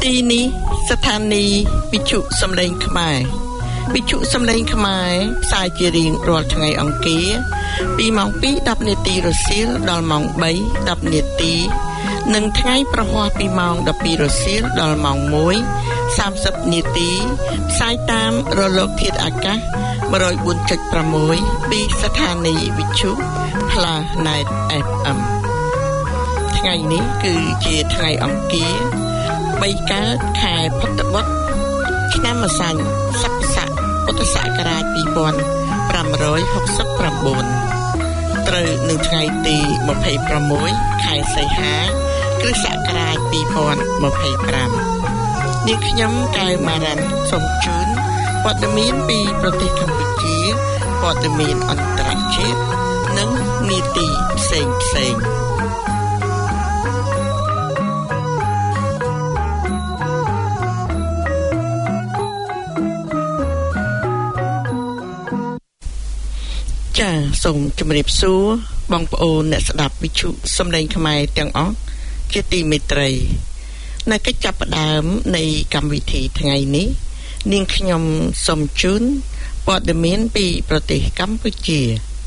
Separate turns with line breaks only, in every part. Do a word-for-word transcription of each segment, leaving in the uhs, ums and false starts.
ទីនេះស្ថានីយ៍វិទ្យុសំឡេងខ្មែរវិទ្យុសំឡេងខ្មែរផ្សាយជារៀងរាល់ថ្ងៃអង្គារពីម៉ោង ពីរ ដប់ នាទីរសៀលដល់ម៉ោង បី ដប់ នាទីនិងថ្ងៃប្រហ័សពីម៉ោង ដប់ពីរ រសៀលដល់ម៉ោង មួយ សាមសិប នាទីផ្សាយតាមរលកធាតុអាកាស một không bốn chấm sáu ពីស្ថានីយ៍វិទ្យុ Planet เอฟ เอ็ม ថ្ងៃនេះគឺជាថ្ងៃអង្គារបីកើតខែផុតបុត្រឆ្នាំម្សាញ់ស័កស័កពុទ្ធសករាជ ពីរពាន់ប្រាំរយហកសិបប្រាំបួន ត្រូវនឹងថ្ងៃទី ម្ភៃប្រាំមួយ ខែសីហា គ្រិស្តសករាជ ពីរពាន់ម្ភៃប្រាំ នាងខ្ញុំកែវម៉ារ៉ាន់សូមជូនព័ត៌មានពីប្រទេសកម្ពុជាព័ត៌មានអន្តរជាតិនិងនីតិផ្សេងផ្សេងចាសសូមជម្រាបសួរបងប្អូនអ្នកស្ដាប់វិទ្យុសំឡេងខ្មែរទាំងអស់ជាទីមេត្រីនៅកិច្ចចាប់ផ្ដើមនៃកម្មវិធីថ្ងៃនេះនាងខ្ញុំសូមជូនព័ត៌មានពីប្រទេសកម្ពុជា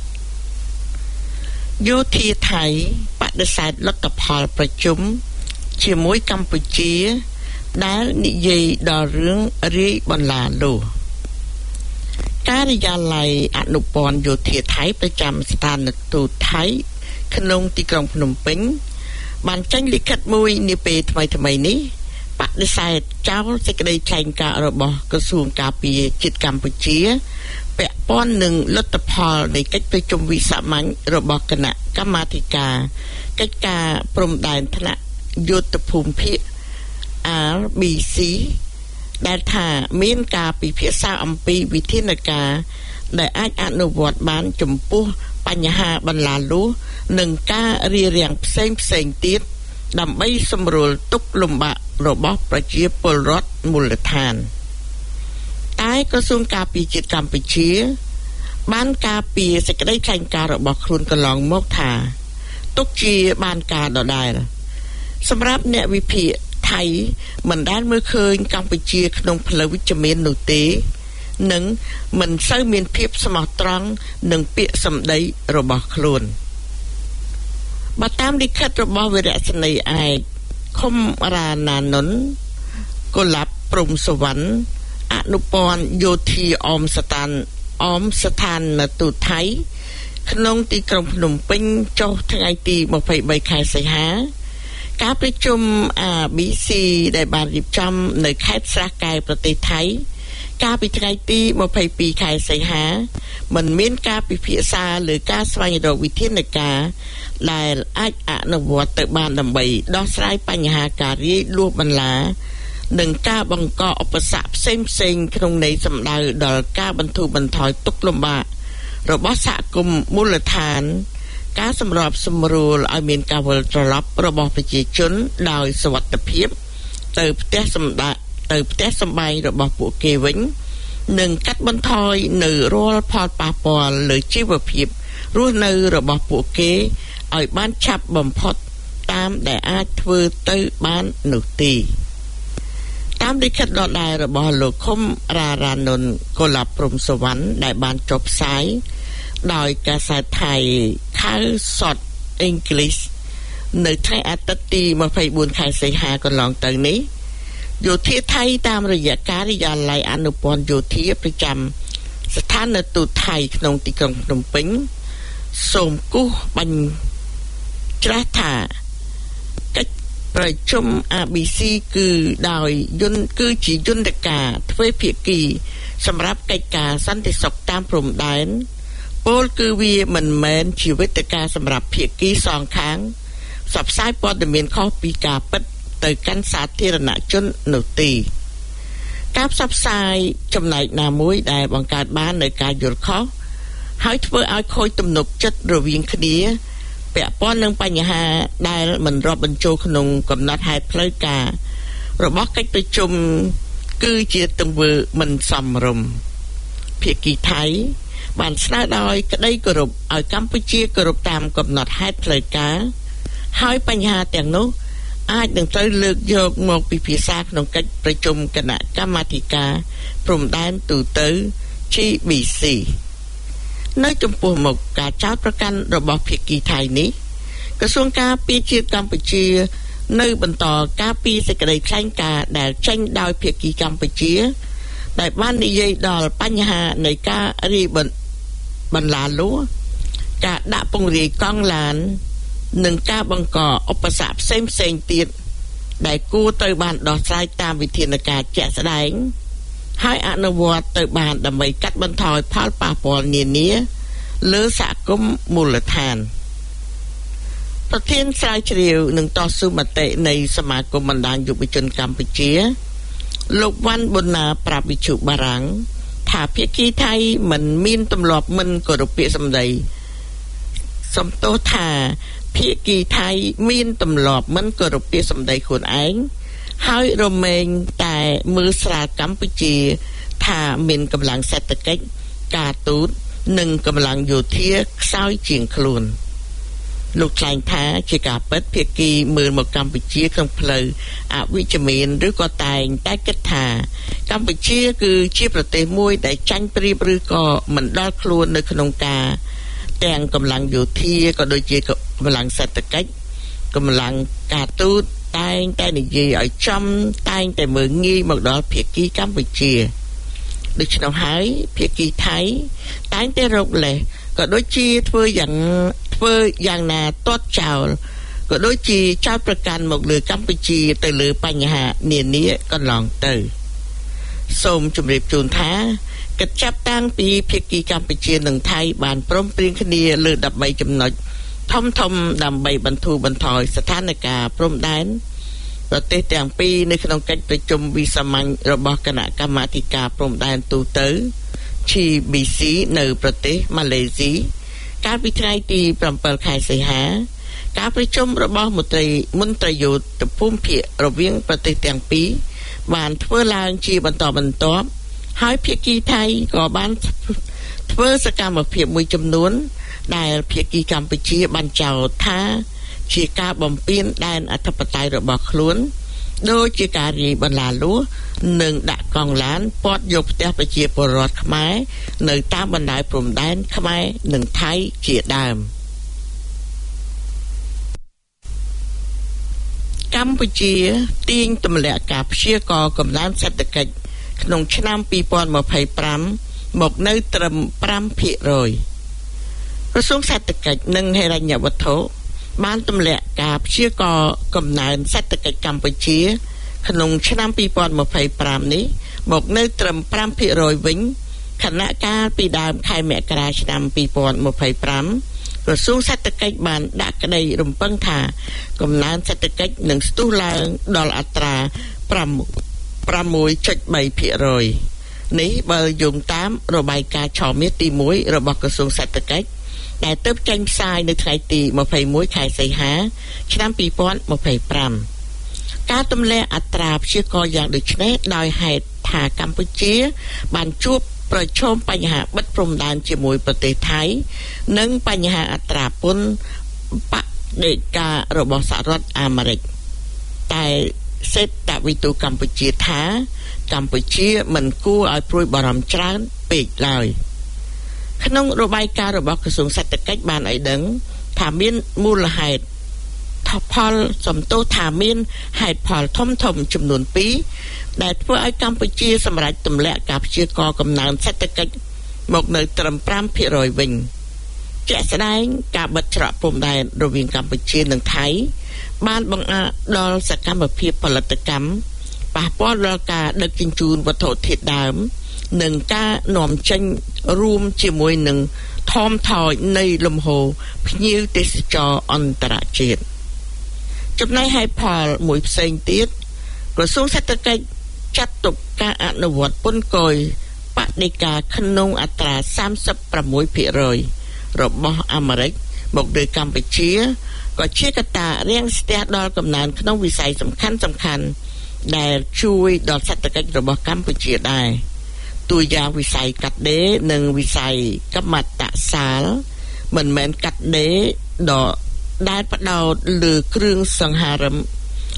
យោធាថៃបដិសេធលទ្ធផលប្រជុំជាមួយកម្ពុជាដែលនិយាយដល់រឿងរាយបន្លាលុះការិយាល័យអនុព័ន្ធយោធាថៃប្រចាំស្ថានទូតថៃក្នុងទីក្រុងភ្នំពេញបានចេញលិខិតមួយនាពេលថ្មីៗនេះបដិសេធចោលសេចក្តីថ្លែងការណ៍របស់ក្រសួងការពារជាតិកម្ពុជាពាក់ព័ន្ធនឹងលទ្ធផលនៃកិច្ចប្រជុំវិសាមញ្ញរបស់គណៈកម្មាធិការកិច្ចការព្រំដែនថ្នាក់យុទ្ធភូមិភាគ អារ ប៊ី ស៊ី ដែលថាមានការពិភាក្សាអំពីវិធានការដែលអាចអនុវត្តបានចំពោះបញ្ហាបន្លាលុះនិងការរារាំងផ្សេងផ្សេងទៀតដើម្បីសម្រួលទុក្ខលំបាករបស់ប្រជាពលរដ្ឋមូលដ្ឋានតែក្រសួងការពារជាតិកម្ពុជាបានការពារសេចក្តីថ្លែងការណ៍របស់ខ្លួនកន្លងមកថាទុកជាបានការដដែលសម្រាប់អ្នកវិភាគថៃមិនដែលមើលឃើញកម្ពុជាក្នុងផ្លូវវិជ្ជមាននោះទេនិងមិនសូវមានភាពស្មោះត្រង់នឹងពាក្យសម្ដីរបស់ខ្លួនបើតាមលិខិតរបស់វីរៈសេនីយ៍ឯកខុមរាណានុនកុលាបព្រំសវណ្ណអនុព័ន្ធយោធាអមស្ថានអមស្ថានទូតថៃក្នុងទីក្រុងភ្នំពេញចុះថ្ងៃទី ម្ភៃបី ខែសីហាការប្រជុំ អា ប៊ី ស៊ី ដែលបានរៀបចំនៅខេត្តស្រះកែវប្រទេសថៃកាលពីថ្ងៃទី ម្ភៃពីរ ខែសីហាមិនមានការពិភាក្សាលើការស្វែងរកវិធានការដែលអាចអនុវត្តទៅបានដើម្បីដោះស្រាយបញ្ហាការរាយលួសបន្លានិងការបង្កឧបសគ្គផ្សេងផ្សេងក្នុងន័យសំដៅដល់ការបន្ធូរបន្ថយទុក្ខលំបាករបស់សហគមន៍មូលដ្ឋានការសម្របសម្រួលឲ្យមានការវិលត្រឡប់របស់ប្រជាជនដោយសុវត្ថិភាពទៅផ្ទះសម្ដៅទៅផ្ទះសម្បែងរបស់ពួកគេវិញនិងកាត់បន្ថយនៅរាល់ផលប៉ះពាល់លើជីវភាពរស់នៅរបស់ពួកគេឲ្យបានឆាប់បំផុតតាមដែលអាចធ្វើទៅបាននោះទេតាមលិខិតដដែលរបស់លោកខុមរារានុនកុលាបព្រំសវណ្ណដែលបានចុះផ្សាយដោយកាសែតថៃ Khao English នៅថ្ងៃអាទិត្យទី ម្ភៃបួន ខែសីហាកន្លងទៅនេះយោធាថៃតាមរយៈការិយាល័យអនុព័ន្ធយោធាប្រចាំស្ថានទូតថៃក្នុងទីក្រុងភ្នំពេញសូមគូសបញ្ច្រាស់ថាកិច្ចប្រជុំ អា ប៊ី ស៊ី គឺដោយយន្តគឺជាយន្តការទ្វេភាគីសម្រាប់កិច្ចការសន្តិសុខតាមព្រំដែនពលគឺវាមិនមែនជាវេទិកាសម្រាប់ភាគីសងខាងផ្សព្វផ្សាយព័ត៌មានខុសពីការពិតទៅកាន់សាធារណជននោះទេការផ្សព្វផ្សាយចំណែកណាមួយដែលបង្កើតបាននៅការយល់ខុសហើយធ្វើឲ្យខូចទំនុកចិត្តរវាងគ្នាពាក់ព័ន្ធនឹងបញ្ហាដែលមិនរាប់បញ្ចូលក្នុងកំណត់ហេតុផ្លូវការរបស់កិច្ចប្រជុំគឺជាទង្វើមិនសមរម្យភាគីថៃបានស្នើដោយក្តីគោរពឲ្យកម្ពុជាគោរពតាមកំណត់ហេតុផ្លូវការហើយបញ្ហាទាំងនោះអាចនឹងត្រូវលើកយកមកពិភាក្សាក្នុងកិច្ចប្រជុំគណៈកម្មាធិការព្រំដែនទូទៅ G B C នៅចំពោះមុខការចោទប្រកាន់របស់ភាគីថៃនេះក្រសួងការពារជាតិកម្ពុជានៅបន្តការពារសេចក្តីថ្លែងការណ៍ដែលចេញដោយភាគីកម្ពុជាដែលបាននិយាយដល់បញ្ហានៃការរីបន្លាលួការដាក់ពង្រាយកង់ឡាននិងការបង្កឧបសគ្គផ្សេងផ្សេងទៀតដែលគួរត្រូវបានដោះស្រាយតាមវិធានការជាក់ស្ដែងហើយអនុវត្តទៅបានដើម្បីកាត់បន្ថយផលប៉ះពាល់នានាលើសហគមន៍មូលដ្ឋានប្រធានស្រាវជ្រាវនឹងតស៊ូមតិនៃសមាគមបណ្ដាញយុវជនកម្ពុជាលោកវ៉ាន់ប៊ុនណាប្រាប់វិទ្យុបារាំងថាភាគីថៃមិនមានទម្លាប់មិនគោរពពាក្យសម្ដីសំទោសថាភាគីថៃមានទម្លាប់មិនគោរពពាក្យសម្ដីខ្លួនឯងហើយរមែងតែមើលស្រាលកម្ពុជាថាមានកម្លាំងសេដ្ឋកិច្ចការទូតនិងកម្លាំងយោធាខ្សោយជាងខ្លួនលោកថ្លែងថាជាការពិតភាគីមើលមកកម្ពុជាក្នុងផ្លូវអវិជ្ជមានឬក៏តែងតែគិតថាកម្ពុជាគឺជាប្រទេសមួយដែលចាញ់ប្រៀបឬក៏មិនដល់ខ្លួននៅក្នុងការទាំងកម្លាំងយោធាក៏ដូចជាកម្លាំងសេដ្ឋកិច្ចកម្លាំងការទូតតែងតែនិយាយឲ្យចំតែងតែមើលងាយមកដល់ភាគីកម្ពុជាដូច្នោះហើយភាគីថៃតែងតែរកលេសក៏ដូចជាធ្វើយ៉ាងធ្វើយ៉ាងណាទាត់ចោលក៏ដូចជាចោទប្រកាន់មកលើកម្ពុជាទៅលើបញ្ហានានាកន្លងទៅសូមជម្រាបជូនថាកិច្ចចាប់តាំងពីភាគីកម្ពុជានិងថៃបានព្រមព្រៀងគ្នាលើដប់បីចំណុចធំធំដើម្បីបន្ធូរបន្ថយស្ថានភាពព្រំដែនប្រទេសទាំងពីរនៅក្នុងកិច្ចប្រជុំវិសាមញ្ញរបស់គណៈកម្មាធិការព្រំដែនទូទៅ G B C នៅប្រទេសម៉ាឡេស៊ីកាលពីថ្ងៃទី7ខែសីហាការប្រជុំរបស់មន្ត្រីមន្ត្រីយោធាភូមិភាគរវាងប្រទេសទាំងពីរបានធ្វើឡើងជាបន្តបន្ទាប់ហើយភាគីថៃក៏បានធ្វើសកម្មភាពមួយចំនួនដែលភាគីកម្ពុជាបានចោទថាជាការបំពានដែនអធិបតេយ្យរបស់ខ្លួនដូចជាការរាយបន្លាលួសនិងដាក់កង់ឡានព័ទ្ធយកផ្ទះប្រជាពលរដ្ឋខ្មែរនៅតាមបណ្ដោយព្រំដែនខ្មែរនិងថៃជាដើមកម្ពុជាទាញទម្លាក់ការព្យាករណ៍កំណើនសេដ្ឋកិច្ចក្នុងឆ្នាំពីរពាន់ម្ភៃប្រាំមកនៅត្រឹមប្រាំភាគរយក្រសួងសេដ្ឋកិច្ចនិងហិរញ្ញវត្ថុបានទម្លាក់ការព្យាករណ៍កំណើនសេដ្ឋកិច្ចកម្ពុជាក្នុងឆ្នាំពីរពាន់ម្ភៃប្រាំនេះមកនៅត្រឹមប្រាំភាគរយវិញខណៈកាលពីដើមខែមករាឆ្នាំពីរពាន់ម្ភៃប្រាំក្រសួងសេដ្ឋកិច្ចបានដាក់ក្តីរំពឹងថាកំណើនសេដ្ឋកិច្ចនឹងស្ទុះឡើងដល់អត្រាប្រាំចុចបីភាគរយនេះបើយោងតាមរបាយការណ៍ឆមាសទីមួយរបស់ក្រសួងសេដ្ឋកិច្ចដែលទើបចេញផ្សាយនៅថ្ងៃទី21ខែសីហាឆ្នាំពីរពាន់ម្ភៃប្រាំការទម្លាក់អត្រាព្យាករណ៍យ៉ាងដូចនេះដោយហេតុថាកម្ពុជាបានជួបប្រឈមបញ្ហាបិទព្រំដែនជាមួយប្រទេសថៃនិងបញ្ហាអត្រាពន្ធបដិការរបស់សហរដ្ឋអាមេរិកតែសេដ្ឋវិទូកម្ពុជាថាកម្ពុជាមិនគួរឲ្យព្រួយបារម្ភច្រើនពេកឡើយក្នុងរបាយការណ៍របស់ក្រសួងសេដ្ឋកិច្ចបានឲ្យដឹងថាមានមូលហេតុផលសំទោសថាមានហេតុផលធំធំចំនួនពីរដែលធ្វើឲ្យកម្ពុជាសម្រេចទម្លាក់ការព្យាករណ៍កំណើនសេដ្ឋកិច្ចមកនៅត្រឹមប្រាំភាគរយវិញជាក់ស្ដែងការបិទច្រកព្រំដែនរវាងកម្ពុជានិងថៃបានបង្អាក់ដល់សកម្មភាពផលិតកម្មប៉ះពាល់ដល់ការដឹកជញ្ជូនវត្ថុធាតុដើមនិងការនាំចេញរួមជាមួយនឹងថមថយនៃលំហូរភ្ញៀវទេសចរអន្តរជាតិចំណែកហេតុផលមួយផ្សេងទៀតក្រសួងសេដ្ឋកិច្ចចាត់ទុកការអនុវត្តពន្ធគយបដិការក្នុងអត្រាសាមសិបប្រាំមួយភាគរយរបស់អាមេរិកមកលើកម្ពុជាក៏ជាកត្តារាំងស្ទះដល់កំណើនក្នុងវិស័យសំខាន់សំខាន់ដែលជួយដល់សេដ្ឋកិច្ចរបស់កម្ពុជាដែរតួយ៉ាងវិស័យកាត់ដេរនិងវិស័យកម្មតសាលមិនមែនកាត់ដេរដដែលផ្ដោតលើគ្រឿងសង្ហារិម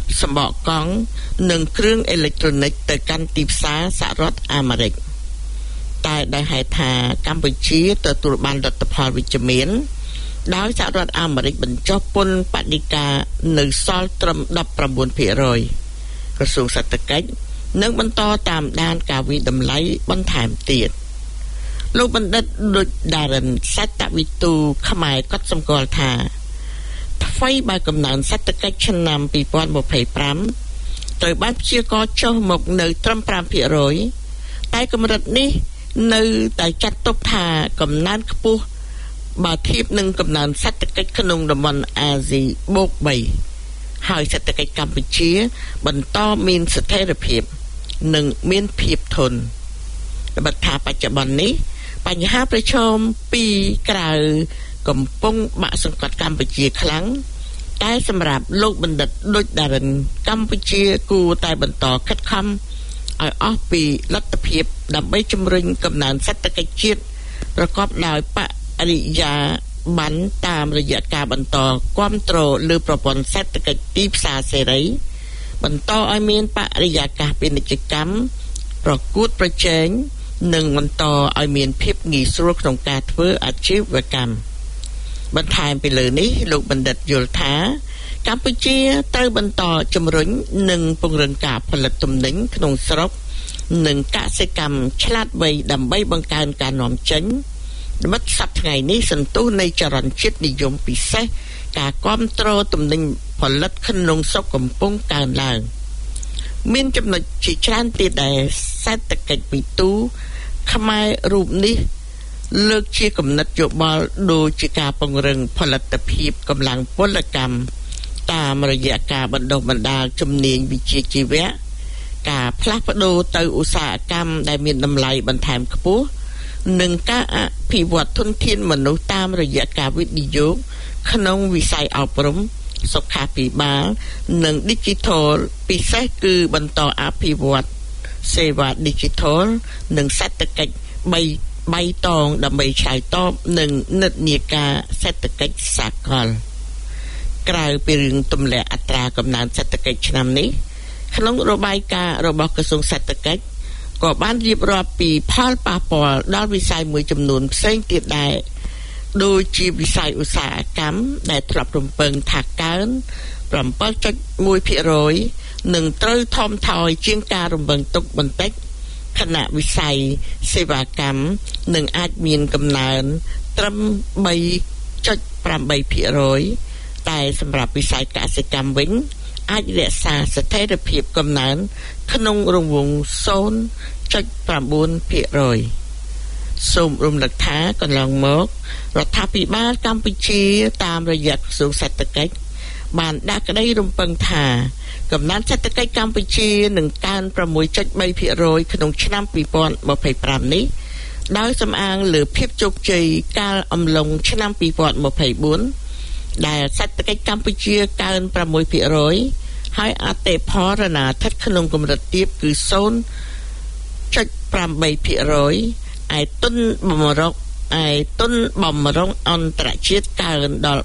សម្បកកង់និងគ្រឿងអេເລັກត្រូនិកទៅកាន់ទីផ្សារសហរដ្ឋអាមេរិកតែដោយហេតុថាកម្ពុជាទទួលបានលទ្ធផលវិជ្ជមានដោយសហរដ្ឋអាមេរិកបញ្ចុះពន្ធបដិការនៅសល់ត្រឹម ដប់ប្រាំបួនភាគរយ ក្រសួងសេដ្ឋកិច្ចនឹងបន្តតាមដានការវិតម្លៃបន្ថែមទៀតលោកបណ្ឌិតដូចដារិនសតវិទូខ្មែរក៏សម្គាល់ថាថ្មីបើកំណើនសេដ្ឋកិច្ចឆ្នាំពីរពាន់ម្ភៃប្រាំត្រូវបានព្យាករណ៍ចុះមកនៅត្រឹម ប្រាំភាគរយ តែកម្រិតនេះនៅតែចាត់ទុកថាកំណើនខ្ពស់បើធៀបនឹងកំណើនសេដ្ឋកិច្ចក្នុងតំបន់អាស៊ីបូក បី ហើយសេដ្ឋកិច្ចកម្ពុជាបន្តមានស្ថិរភាពនិងមានភាពធន់បើថាបច្ចុប្បន្ននេះបញ្ហាប្រឈមពីក្រៅកំពុងបាក់សង្កត់កម្ពុជាខ្លាំងតែសម្រាប់លោកបណ្ឌិតដូចដារិនកម្ពុជាគួរតែបន្តខិតខំឲ្យអស់ពីលទ្ធភាពដើម្បីជំរុញកំណើនសេដ្ឋកិច្ចជាតិប្រកបដោយបរិយាបន្នតាមរយៈការបន្តគាំទ្រលើប្រព័ន្ធសេដ្ឋកិច្ចទីផ្សារសេរីបន្តឲ្យមានបរិយាកាសពាណិជ្ជកម្មប្រកួតប្រជែងនិងបន្តឲ្យមានភាពងាយស្រួលក្នុងការធ្វើអាជីវកម្មបន្ថែមពីលើនេះលោកបណ្ឌិតយល់ថាកម្ពុជាត្រូវបន្តជំរុញនិងពង្រឹងការផលិតទំនិញក្នុងស្រុកនិងកសិកម្មឆ្លាតវៃដើម្បីបង្កើនការនាំចេញនិមិត្តសប្តាហ៍ថ្ងៃនេះសន្ទុះនៃចរន្តជាតិនិយមពិសេសការគ្រប់គ្រងទំនិញផលិតក្នុងស្រុកកំពុងកើនឡើងមានចំណុចជាច្រើនទៀតដែលសេដ្ឋកិច្ចពិទូខ្មែររូបនេះលើកជាគំនិតយោបល់ដូចជាការពង្រឹងផលិតភាពកម្លាំងពលកម្មតាមរយៈការបណ្ដុះបណ្ដាលជំនាញវិជ្ជាជីវៈការផ្លាស់ប្ដូរទៅឧស្សាហកម្មដែលមានតម្លៃបន្ថែមខ្ពស់និងការអភិវឌ្ឍធនធានមនុស្សតាមរយៈការវិនិយោគក្នុងវិស័យអប់រំសុខាភិបាលនិង Digital ពិសេសគឺបន្តអភិវឌ្ឍសេវា Digital និងសេដ្ឋកិច្ចបីបៃតងដើម្បីឆ្លើយតបនឹងនិន្នាការសេដ្ឋកិច្ចសកលក្រៅពីរឿងទម្លាក់អត្រាកំណើនសេដ្ឋកិច្ចឆ្នាំនេះក្នុងរបាយការណ៍របស់ក្រសួងសេដ្ឋកិច្ចក៏បានរៀបរាប់ពីផលប៉ះពាល់ដល់វិស័យមួយចំនួនផ្សេងទៀតដែរដូចជាវិស័យឧស្សាហកម្មដែលធ្លាប់រំពឹងថាកើន ប្រាំពីរចុចមួយភាគរយ នឹងត្រូវថមថយជាងការរំពឹងទុកបន្តិចខណៈវិស័យសេវាកម្មនឹងអាចមានកំណើនត្រឹម បីចុចប្រាំបីភាគរយ តែសម្រាប់វិស័យកសិកម្មវិញអាចរក្សាស្ថិរភាពកំណើនក្នុងរង្វង់ ศูนย์ចុចប្រាំបួនភាគរយ សូមរំលឹកថាកន្លងមករដ្ឋាភិបាលកម្ពុជាតាមរយៈក្រសួងសេដ្ឋកិច្ចបានដាក់ក្តីរំពឹងថាកំណើនសេដ្ឋកិច្ចកម្ពុជានឹងកើន ប្រាំមួយចុចបីភាគរយ ក្នុងឆ្នាំពីរពាន់ម្ភៃប្រាំនេះដោយសំអាងលើភាពជោគជ័យកាលអំឡុងឆ្នាំពីរពាន់ម្ភៃបួនដែលសេដ្ឋកិច្ចកម្ពុជាកើន ប្រាំមួយភាគរយ ហើយអតិផរណាស្ថិតក្នុងកម្រិតទាបគឺ ศูนย์ចុចប្រាំបីភាគរយ ឯទុនបំរុងឯទុនបំរុងអន្តរជាតិកើនដល់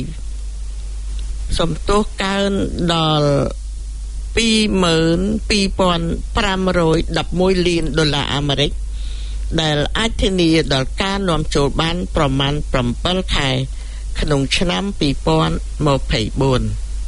20សំទោសកើនដល់ ពីរម៉ឺនពីរពាន់ប្រាំរយដប់មួយលានដុល្លារអាមេរិកដែលអាចធានាដល់ការនាំចូលបានប្រមាណ ប្រាំពីរខែក្នុងឆ្នាំពីរពាន់ម្ភៃបួន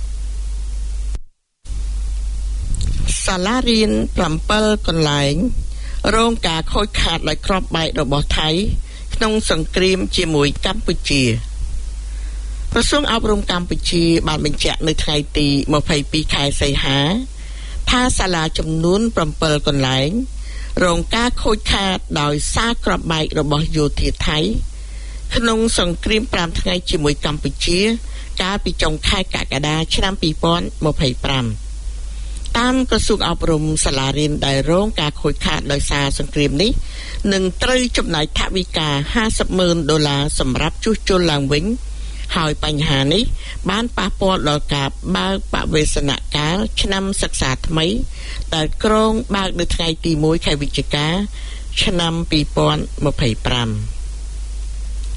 សាលារៀន ប្រាំពីរ កន្លែងរងការខូចខាតដោយគ្រាប់បែករបស់ថៃក្នុងសង្គ្រាមជាមួយកម្ពុជាក្រសួងអប់រំកម្ពុជាបានបញ្ជាក់នៅថ្ងៃទីម្ភៃពីរខែសីហាថាសាលាចំនួន ប្រាំពីរ កន្លែងរងការខូចខាតដោយសារគ្រាប់បែករបស់យោធាថៃក្នុងសង្គ្រាមប្រាំថ្ងៃជាមួយកម្ពុជាកាលពីចុងខែកក្កដាឆ្នាំពីរពាន់ម្ភៃប្រាំតាមក្រសួងអប់រំសាលារៀនដែលរងការខូចខាតដោយសារសង្គ្រាមនេះនឹងត្រូវចំណាយថវិកាห้าสิบម៉ឺនដុល្លារសម្រាប់ជួសជុលឡើងវិញហើយបញ្ហានេះបានប៉ះពាល់ដល់ការបើកបវេសនកាលឆ្នាំសិក្សាថ្មីដែលគ្រោងបើកនៅថ្ងៃទីមួយខែវិច្ឆិកាឆ្នាំពីរពាន់ម្ភៃប្រាំ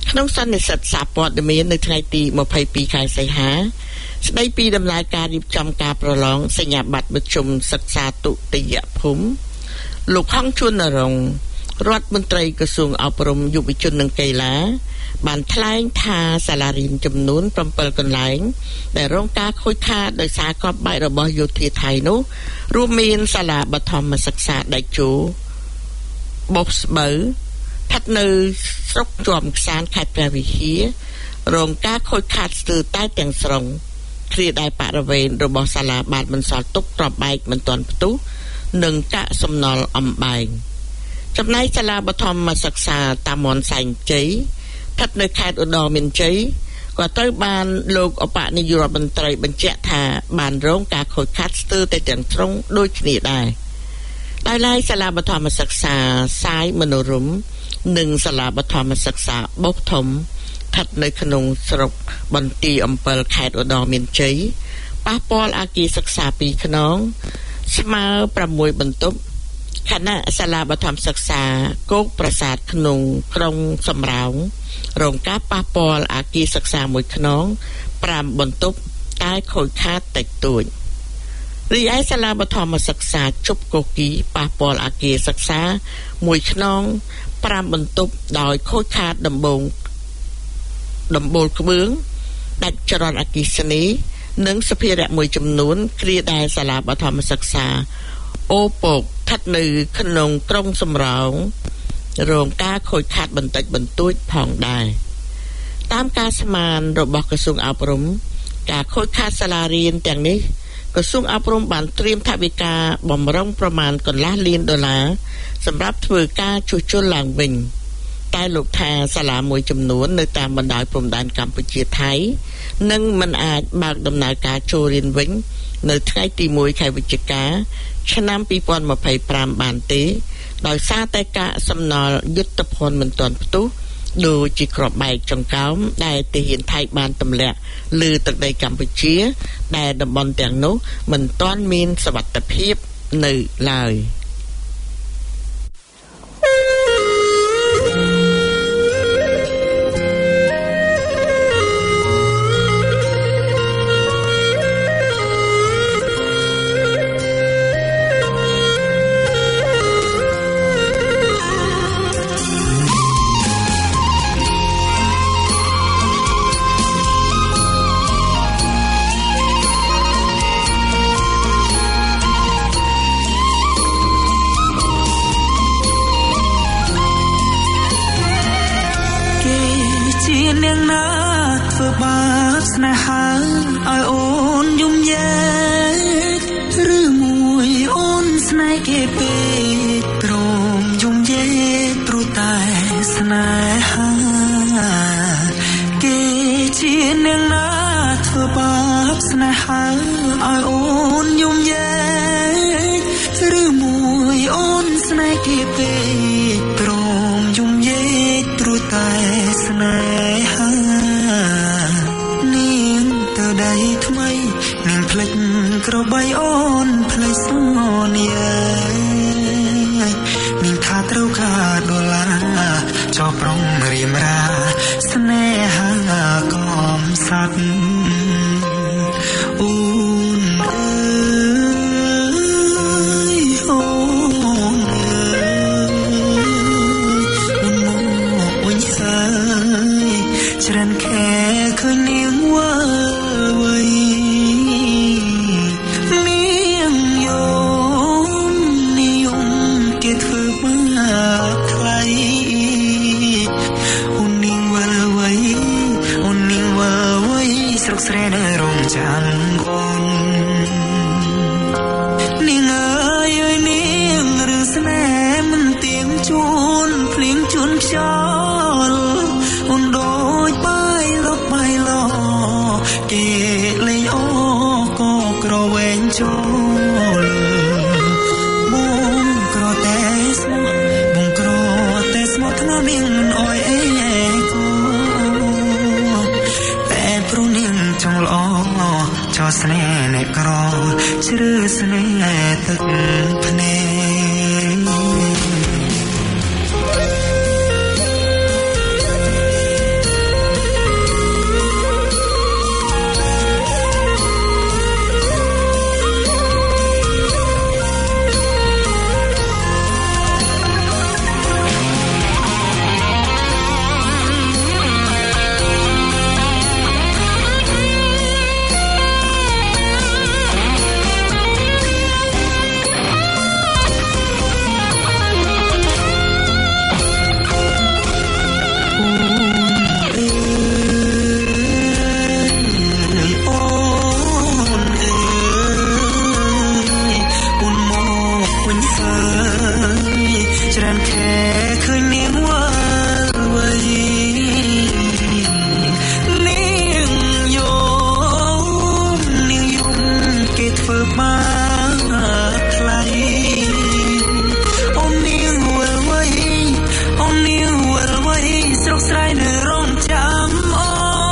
ក្នុងសន្និសីទសារព័ត៌មាននៅថ្ងៃទីยี่สิบสองខែសីហាស្ដីពីដំណើរការរៀបចំការប្រឡងសញ្ញាបត្រមធ្យមសិក្សាទុតិយភូមិលោកហងជួននរងរដ្ឋមន្ត្រីក្រសួងអប់រំយុវជននិងកីឡាបានថ្លែងថាសាលារៀនចំនួនsevenកន្លែងដែលរងការខូចខាតដោយសារកប់បែករបស់យោធាថៃនោះរួមមានសាលាបឋមសិក្សាដៃជោបោកស្បូវស្ថិតនៅស្រុកជាំខ្សានខេត្តព្រះវិហាររងការខូចខាតស្ទើរតែទាំងស្រុងគ្រាដែលបរិវេណរបស់សាលាបានបន្សល់ទុកទ្រព្យបែកមិនទាន់ផ្ទុះនិងកាកសំណល់អំបែងចំណែកសាលាបឋមសិក្សាតាមាន់សែងជ័យស្ថិតនៅខេត្តឧត្តរមានជ័យក៏ត្រូវបានលោកឧបនាយករដ្ឋមន្ត្រីបញ្ជាក់ថាបានរងការខូចខាតស្ទើរតែទាំងស្រុងដូចគ្នាដែរដោយឡែកសាលាបឋមសិក្សាសាយមនោរម្យនិងសាលាបឋមសិក្សាបោកធំស្ថិតនៅក្នុងស្រុកបន្ទាយអំពិលខេត្តឧត្តរមានជ័យប៉ះពាល់អគារសិក្សាពីរខ្នងស្មើsixបន្ទប់ខណៈសាលាបឋមសិក្សាគោកប្រាសាទក្នុងក្រុងសំរោងរងការប៉ះពាល់អគារសិក្សាមួយខ្នងfiveបន្ទប់តែខូចខាតតិចតួចរីឯសាលាបឋមសិក្សាជប់កូគីប៉ះពាល់អគារសិក្សាមួយខ្នងfiveបន្ទប់ដោយខូចខាតដំបូងដំបូលក្បឿងដាច់ចរន្តអគ្គិសនីនិងសភារៈមួយចំនួនគ្រាដែលសាលាបឋមសិក្សាអូពកស្ថិតនៅក្នុងក្រុងសំរោងរងការខូចខាតបន្តិចបន្តួចផងដែរតាមការស្មានរបស់ក្រសួងអប់រំការខូចខាតសាលារៀនទាំងនេះក្រសួងអប់រំបានត្រៀមថវិកាបម្រុងប្រមាណកន្លះលានដុល្លារសម្រាប់ធ្វើការជួសជុលឡើងវិញតែលោកថាសាលាមួយចំនួននៅតាមបណ្ដោយព្រំដែនកម្ពុជាថៃនឹងមិនអាចបើកដំណើរការចូលរៀនវិញនៅថ្ងៃទីoneខែវិច្ឆិកាឆ្នាំtwenty twenty-fiveបានទេដោយសារតែការសំណល់យុទ្ធភណ្ឌមិនទាន់ផ្ទុះដូចជាក្របបែកចង្កោមដែលទាហានថៃបានទម្លាក់លើទឹកដីកម្ពុជាដែលតំបន់ទាំងនោះមិនទាន់មានសុវត្ថិភាពនៅឡើយ
ច្រើនខែឃើញនាងវល់វៃនាងយំនាងយំគេធ្វើបានថ្លៃអូននាងវល់វៃអូននាងវល់វៃស្រុកស្រែនៅរងចាំអូ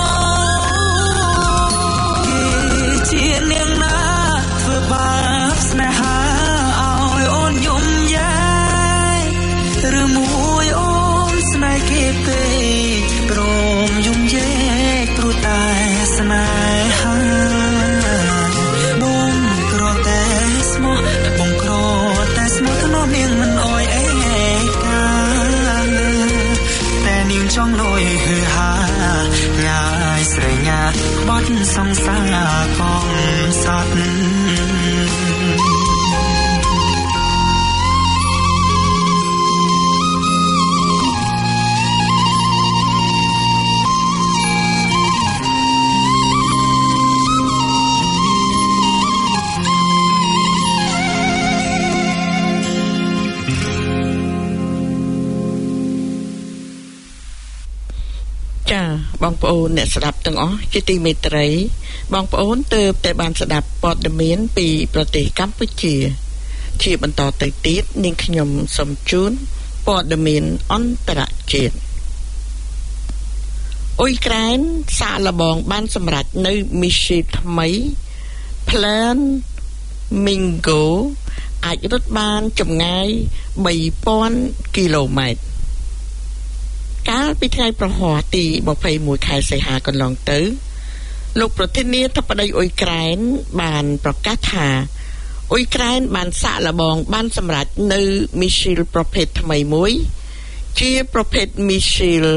ជានាងណាធ្វើបាបស្នេហាឲ្យអូនយំយ៉ាយឬមួយអូនស្នេហ៍គេពេកព្រមយំយែកព្រោះតែស្នេហាបងក្រតែស្មោះបងក្រតែស្មោះធ្នមនាងមិនអោយអេកាតែនាងចង់លួយហឺហាញ៉ាយស្រែញ៉ាបត់សង្សារផងសត្វបងប្អូនអ្នកស្ដាប់ទាំងអស់ជាទីមេត្រីបងប្អូនទើបតែបានស្ដាប់ព័ត៌មានពីប្រទេសកម្ពុជាជាបន្តទៅទៀតនាងខ្ញុំសូមជូនព័ត៌មានអន្តរជាតិអ៊ុយក្រែនសាកល្បងបានសម្រេចនៅមីស៊ីលថ្មី Plan Mingo អាចរត់បានចម្ងាយបីពាន់គីឡូម៉ែត្រកាលពីថ្ងៃប្រហ័សទីยี่สิบเอ็ดខែសីហាកន្លងទៅលោកប្រធានាធិបតីអ៊ុយក្រែនបានប្រកាសថាអ៊ុយក្រែនបានសាកល្បងបានសម្រេចនៅមីស៊ីលប្រភេទថ្មីមួយជាប្រភេទមីស៊ីល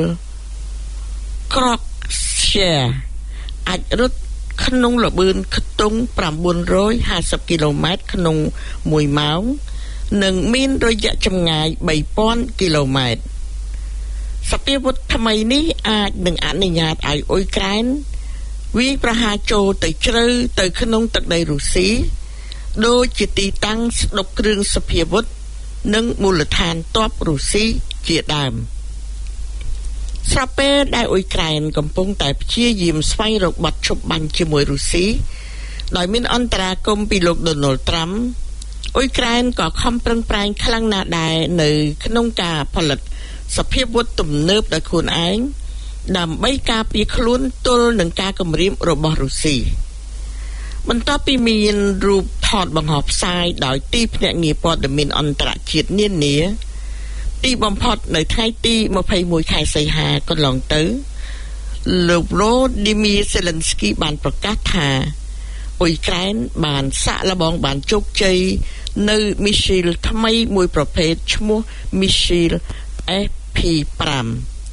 Crochet អាចរត់ក្នុងល្បឿនខ្ទង់chínห้าศูนย์គីឡូម៉ែត្រក្នុងមួយម៉ោងនិងមានរយៈចម្ងាយបីពាន់គីឡូម៉ែត្រសភាវុធថ្មីនេះអាចនឹងអនុញ្ញាតឲ្យអ៊ុយក្រែនវាយប្រហារចូលទៅជ្រៅទៅក្នុងទឹកដីរុស្ស៊ីដូចជាទីតាំងស្តុកគ្រឿងសភាវុធនិងមូលដ្ឋានទ័ពរុស្ស៊ីជាដើមស្របពេលដែលអ៊ុយក្រែនកំពុងតែព្យាយាមស្វែងរកបទឈប់បាញ់ជាមួយរុស្ស៊ីដោយមានអន្តរាគមន៍ពីលោក Donald Trump អ៊ុយក្រែនក៏ខំប្រឹងប្រែងខ្លាំងណាស់ដែរនៅក្នុងការផលិតសភាវុធទំនើបដោយខ្លួនឯងដើម្បីការពារខ្លួនទល់នឹងការគំរាមរបស់រុស្ស៊ីបន្ទាប់ពីមានរូបថតបង្ហោះផ្សាយដោយទីភ្នាក់ងារព័ត៌មានអន្តរជាតិនានាទីបំផុតនៅថ្ងៃទីยี่สิบเอ็ดខែសីហាកន្លងទៅលោក Volodymyr Zelensky បានប្រកាសថាអ៊ុយក្រែនបានសាកល្បងបានជោគជ័យនៅមីស៊ីលថ្មីមួយប្រភេទឈ្មោះមីស៊ីល F P five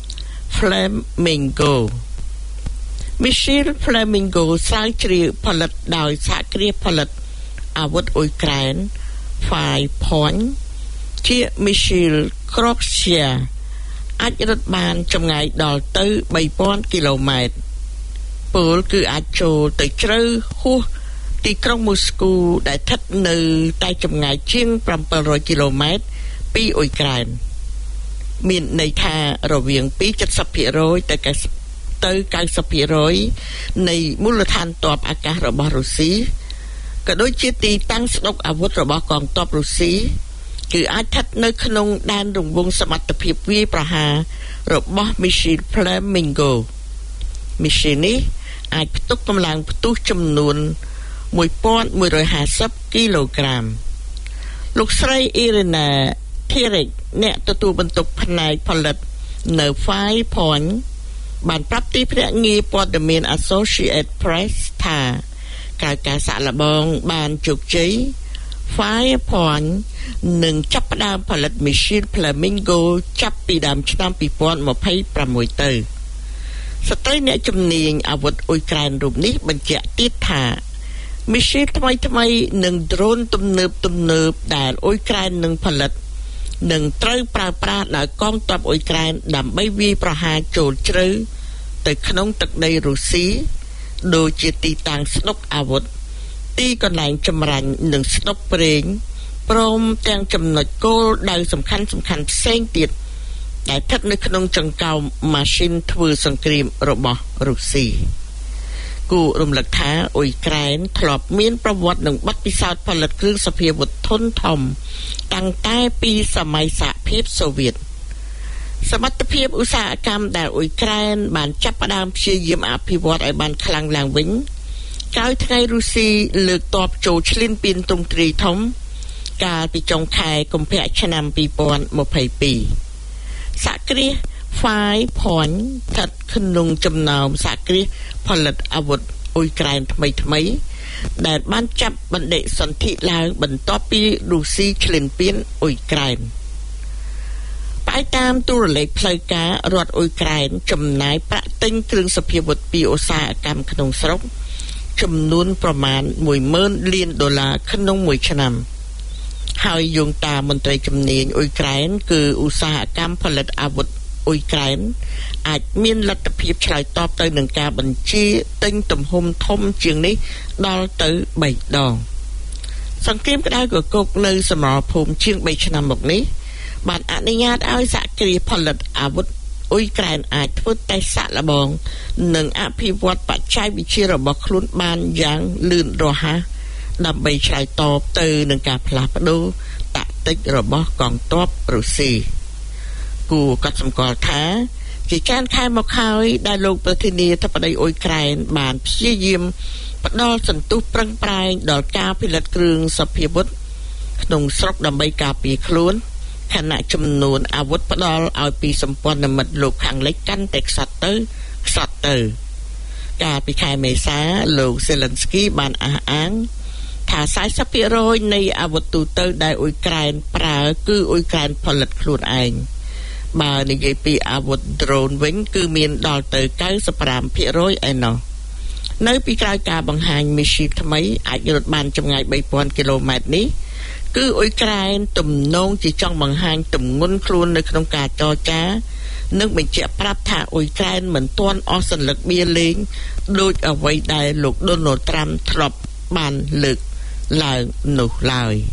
Flamingo មីស៊ីល Flamingo ស្រាវជ្រាវផលិតដោយសហគ្រាសផលិតអាវុធអ៊ុយក្រែន Five Point ជាមីស៊ីល Crochet អាចរត់បានចម្ងាយដល់ទៅបីពាន់គីឡូម៉ែត្រពលគឺអាចចូលទៅជ្រៅហួសទីក្រុងមូស្គូដែលស្ថិតនៅតែចម្ងាយជាងbảy trămគីឡូម៉ែត្រពីអ៊ុយក្រែនមានន័យថារវាងពីseventy percentទៅទៅninety percentនៃមូលដ្ឋានទ័ពអាកាសរបស់រុស្ស៊ីក៏ដូចជាទីតាំងស្តុកអាវុធរបស់កងទ័ពរុស្ស៊ីគឺអាចស្ថិតនៅក្នុងដែនរង្វង់សមត្ថភាពវាយប្រហាររបស់មីស៊ីល Flamingo មីស៊ីលនេះអាចផ្ទុកកម្លាំងផ្ទុះចំនួនone thousand one hundred fiftyគីឡូក្រាមលោកស្រី Irina Terek អ្នកទទួលបន្ទុកផ្នែកផលិតនៅ Five Point បានប្រាប់ទីភ្នាក់ងារព័ត៌មាន Associated Press ថាក្រោយការសាកល្បងបានជោគជ័យ Five Point នឹងចាប់ផ្ដើមផលិតមីស៊ីល Flamingo ចាប់ពីដើមឆ្នាំtwo thousand twenty-sixទៅស្ត្រីអ្នកជំនាញអាវុធអ៊ុយក្រែនរូបនេះបញ្ជាក់ទៀតថាមីស៊ីលថ្មីថ្មីនិងដ្រូនទំនើបទំនើបដែលអ៊ុយក្រែននឹងផលិតនឹងត្រូវប្រើប្រាស់ដោយកងទ័ពអ៊ុយក្រែនដើម្បីវាយប្រហារចូលជ្រៅទៅក្នុងទឹកដីរុស្ស៊ីដូចជាទីតាំងស្តុកអាវុធទីកន្លែងចម្រាញ់និងស្តុកប្រេងព្រមទាំងចំណុចគោលដៅសំខាន់សំខាន់ផ្សេងទៀតដែលស្ថិតនៅក្នុងចង្កោមម៉ាស៊ីនធ្វើសង្គ្រាមរបស់រុស្ស៊ីគូរំលឹកថាអ៊ុយក្រែនធ្លាប់មានប្រវត្តិនិងបទពិសោធន៍ផលិតគ្រឿងសព្វាវុធធុនធំតាំងតែពីសម័យសហភាពសូវៀតសមត្ថភាពឧស្សាហកម្មដែលអ៊ុយក្រែនបានចាប់ផ្ដើមព្យាយាមអភិវឌ្ឍឲ្យបានខ្លាំងឡើងវិញក្រោយថ្ងៃរុស្ស៊ីលើកទ័ពចូលឈ្លានពានទ្រង់ទ្រាយធំកាលពីចុងខែកុម្ភៈឆ្នាំពីរពាន់ម្ភៃពីរសហគ្រាស Five Point ស្ថិតក្នុងចំណោមសហគ្រាសផលិតអាវុធអ៊ុយក្រែនថ្មីថ្មីដែលបានចាប់បណ្ឌិតសន្ធិឡើងបន្ទាប់ពីរុស្ស៊ីឈ្លានពានអ៊ុយក្រែនផ្អែកតាមទូរលេខផ្លូវការរដ្ឋអ៊ុយក្រែនចំណាយប្រាក់ទិញគ្រឿងសព្វាវុធពីឧស្សាហកម្មក្នុងស្រុកចំនួនប្រមាណមួយម៉ឺនលានដុល្លារក្នុងមួយឆ្នាំហើយយោងតាមមន្ត្រីជំនាញអ៊ុយក្រែនគឺឧស្សាហកម្មផលិតអាវុធអ៊ុយក្រែនអាចមានលទ្ធភាពឆ្លើយតបទៅនឹងការបញ្ជាទិញទំហំធំជាងនេះដល់ទៅបីដងសង្គ្រាមក្តៅកកុកនៅសមរភូមិជាងបីឆ្នាំមកនេះបានអនុញ្ញាតឲ្យសហគ្រាសផលិតអាវុធអ៊ុយក្រែនអាចធ្វើតេស្តសាកល្បងនិងអភិវឌ្ឍបច្ចេកវិទ្យារបស់ខ្លួនបានយ៉ាងលឿនរហ័សដើម្បីឆ្លើយតបទៅនឹងការផ្លាស់ប្ដូរតាក់ទិករបស់កងទ័ពរុស្ស៊ីគួរកត់សម្គាល់ថាជាចានខែមកហើយដែលលោកប្រធានាធិបតីអ៊ុយក្រែនបានព្យាយាមផ្ដល់សន្ទុះប្រឹងប្រែងដល់ការផលិតគ្រឿងសព្វាវុធក្នុងស្រុកដើម្បីការពារខ្លួនខណៈចំនួនអាវុធផ្ដល់ឲ្យពីសម្ព័ន្ធមិត្តលោកខាងលិចកាន់តែខ្សត់ទៅខ្សត់ទៅកាលពីខែមេសាលោក Zelensky បានអះអាងថា สี่สิบភាគរយ នៃអាវុធទូទៅដែលអ៊ុយក្រែនប្រើគឺអ៊ុយក្រែនផលិតខ្លួនឯងបើនិយាយពីអាវុធ drone វិញគឺមានដល់ទៅ 九十五ភាគរយ ឯណោះនៅពីក្រោយការបង្ហាញមីស៊ីលថ្មីអាចរត់បានចម្ងាយ បីពាន់គីឡូម៉ែត្រនេះគឺអ៊ុយក្រែនទំនងជាចង់បង្ហាញទម្ងន់ខ្លួននៅក្នុងការចរចានិងបញ្ជាក់ប្រាប់ថាអ៊ុយក្រែនមិនទាន់អស់សន្លឹកបៀលេងដោយអ្វីដែលលោក Donald Trump ធ្លាប់បានលើកឡើងនោះឡើយ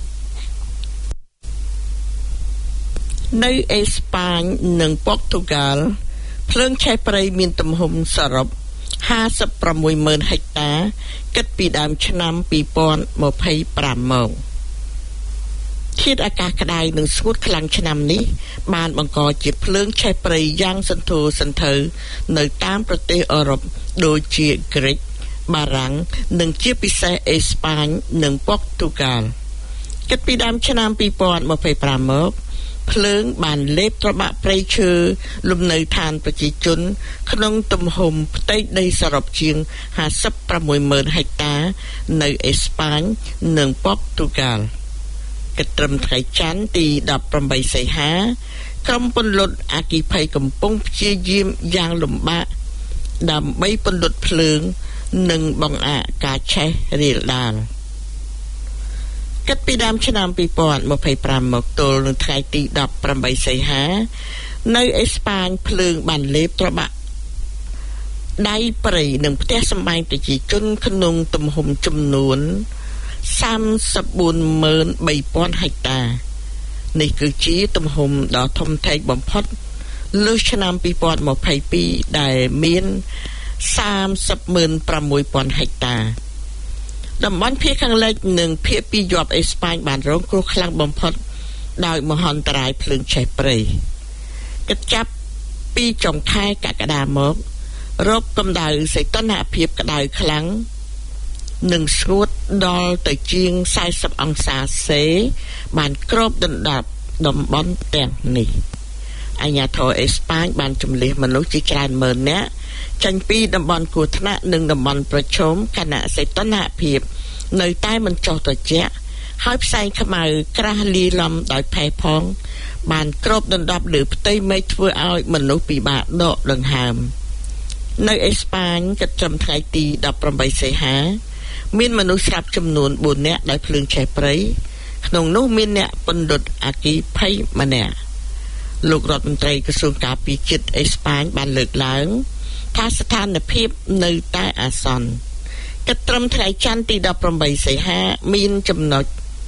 នៅអេស្ប៉ាញនិងប៉ុកទូហ្គាល់ភ្លើងឆេះព្រៃមានទំហំសរុប ห้าสิบหกหมื่น ហិកតាគិតពីដើមឆ្នាំពីរពាន់ម្ភៃប្រាំមកធាតុអាកាសក្តៅនិងស្ងួតខ្លាំងឆ្នាំនេះបានបង្កជាភ្លើងឆេះព្រៃយ៉ាងសន្ធោសន្ធៅនៅតាមប្រទេសអឺរ៉ុបដូចជាក្រិចបារាំងនិងជាពិសេសអេស្ប៉ាញនិងប៉ុកទូហ្គាល់គិតពីដើមឆ្នាំពីរពាន់ម្ភៃប្រាំមកភ្លើងបានលេបត្របាក់ព្រៃឈើលំនៅឋានប្រជាជនក្នុងទំហំផ្ទៃដីសរុបជាង ห้าสิบหกหมื่น ហិកតានៅអេស្ប៉ាញនិងប៉ុកទូហ្គាល់គិតត្រឹមថ្ងៃច័ន្ទទីដប់ប្រាំបីសីហាក្រុមពន្លត់អគ្គិភ័យកំពុងព្យាយាមយ៉ាងលំបាកដើម្បីពន្លត់ភ្លើងនិងបង្អាកការឆេះរាលដាលគិតពីដើមឆ្នាំពីរពាន់ម្ភៃប្រាំមកទល់នឹងថ្ងៃទីដប់ប្រាំបីសីហានៅអេស្ប៉ាញភ្លើងបានលេបត្របាក់ដៃព្រៃនិងផ្ទះសម្បែងប្រជាជនក្នុងទំហំចំនួន សាមសិបបួនម៉ឺនបីពាន់ ហិកតានេះគឺជាទំហំដ៏ធំធេងបំផុតលើសឆ្នាំពីរពាន់ម្ភៃពីរដែលមាន សាមសិបម៉ឺនប្រាំមួយពាន់ ហិកតាតំបន់ភាគខាងលិចនិងភាគពីរជាប់អេស្ប៉ាញបានរងគ្រោះខ្លាំងបំផុតដោយមហន្តរាយភ្លើងឆេះព្រៃគិតចាប់ពីចុងខែកក្កដាមករកកម្ដៅសីតុណ្ហភាពក្តៅខ្លាំងនិងស្ងួតដល់ទៅជាងสี่สิบអង្សាសេបានគ្របដណ្ដប់តំបន់ទាំងនេះអាជ្ញាធរអេស្ប៉ាញបានជម្លៀសមនុស្សជាច្រើនម៉ឺននាក់ចេញពីតំបន់គ្រោះថ្នាក់និងតំបន់ប្រឈមខណៈសីតុណ្ហភាពនៅតែមិនចុះត្រជាក់ហើយផ្សែងខ្មៅក្រាស់លាយឡំដោយផេះផងបានគ្របដណ្ដប់លើផ្ទៃមេឃធ្វើឲ្យមនុស្សពិបាកដកដង្ហើមនៅអេស្ប៉ាញគិតត្រឹមថ្ងៃទីដប់ប្រាំបីសីហាមានមនុស្សស្លាប់ចំនួនបួននាក់ដោយភ្លើងឆេះព្រៃក្នុងនោះមានអ្នកពន្លត់អគ្គិភ័យម្នាក់លោករដ្ឋមន្ត្រីក្រសួងការពារជាតិអេស្ប៉ាញបានលើកឡើងថាស្ថានភាពនៅតែអាសន្នគិតត្រឹមថ្ងៃច័ន្ទទីដប់ប្រាំបីសីហាមានចំណុច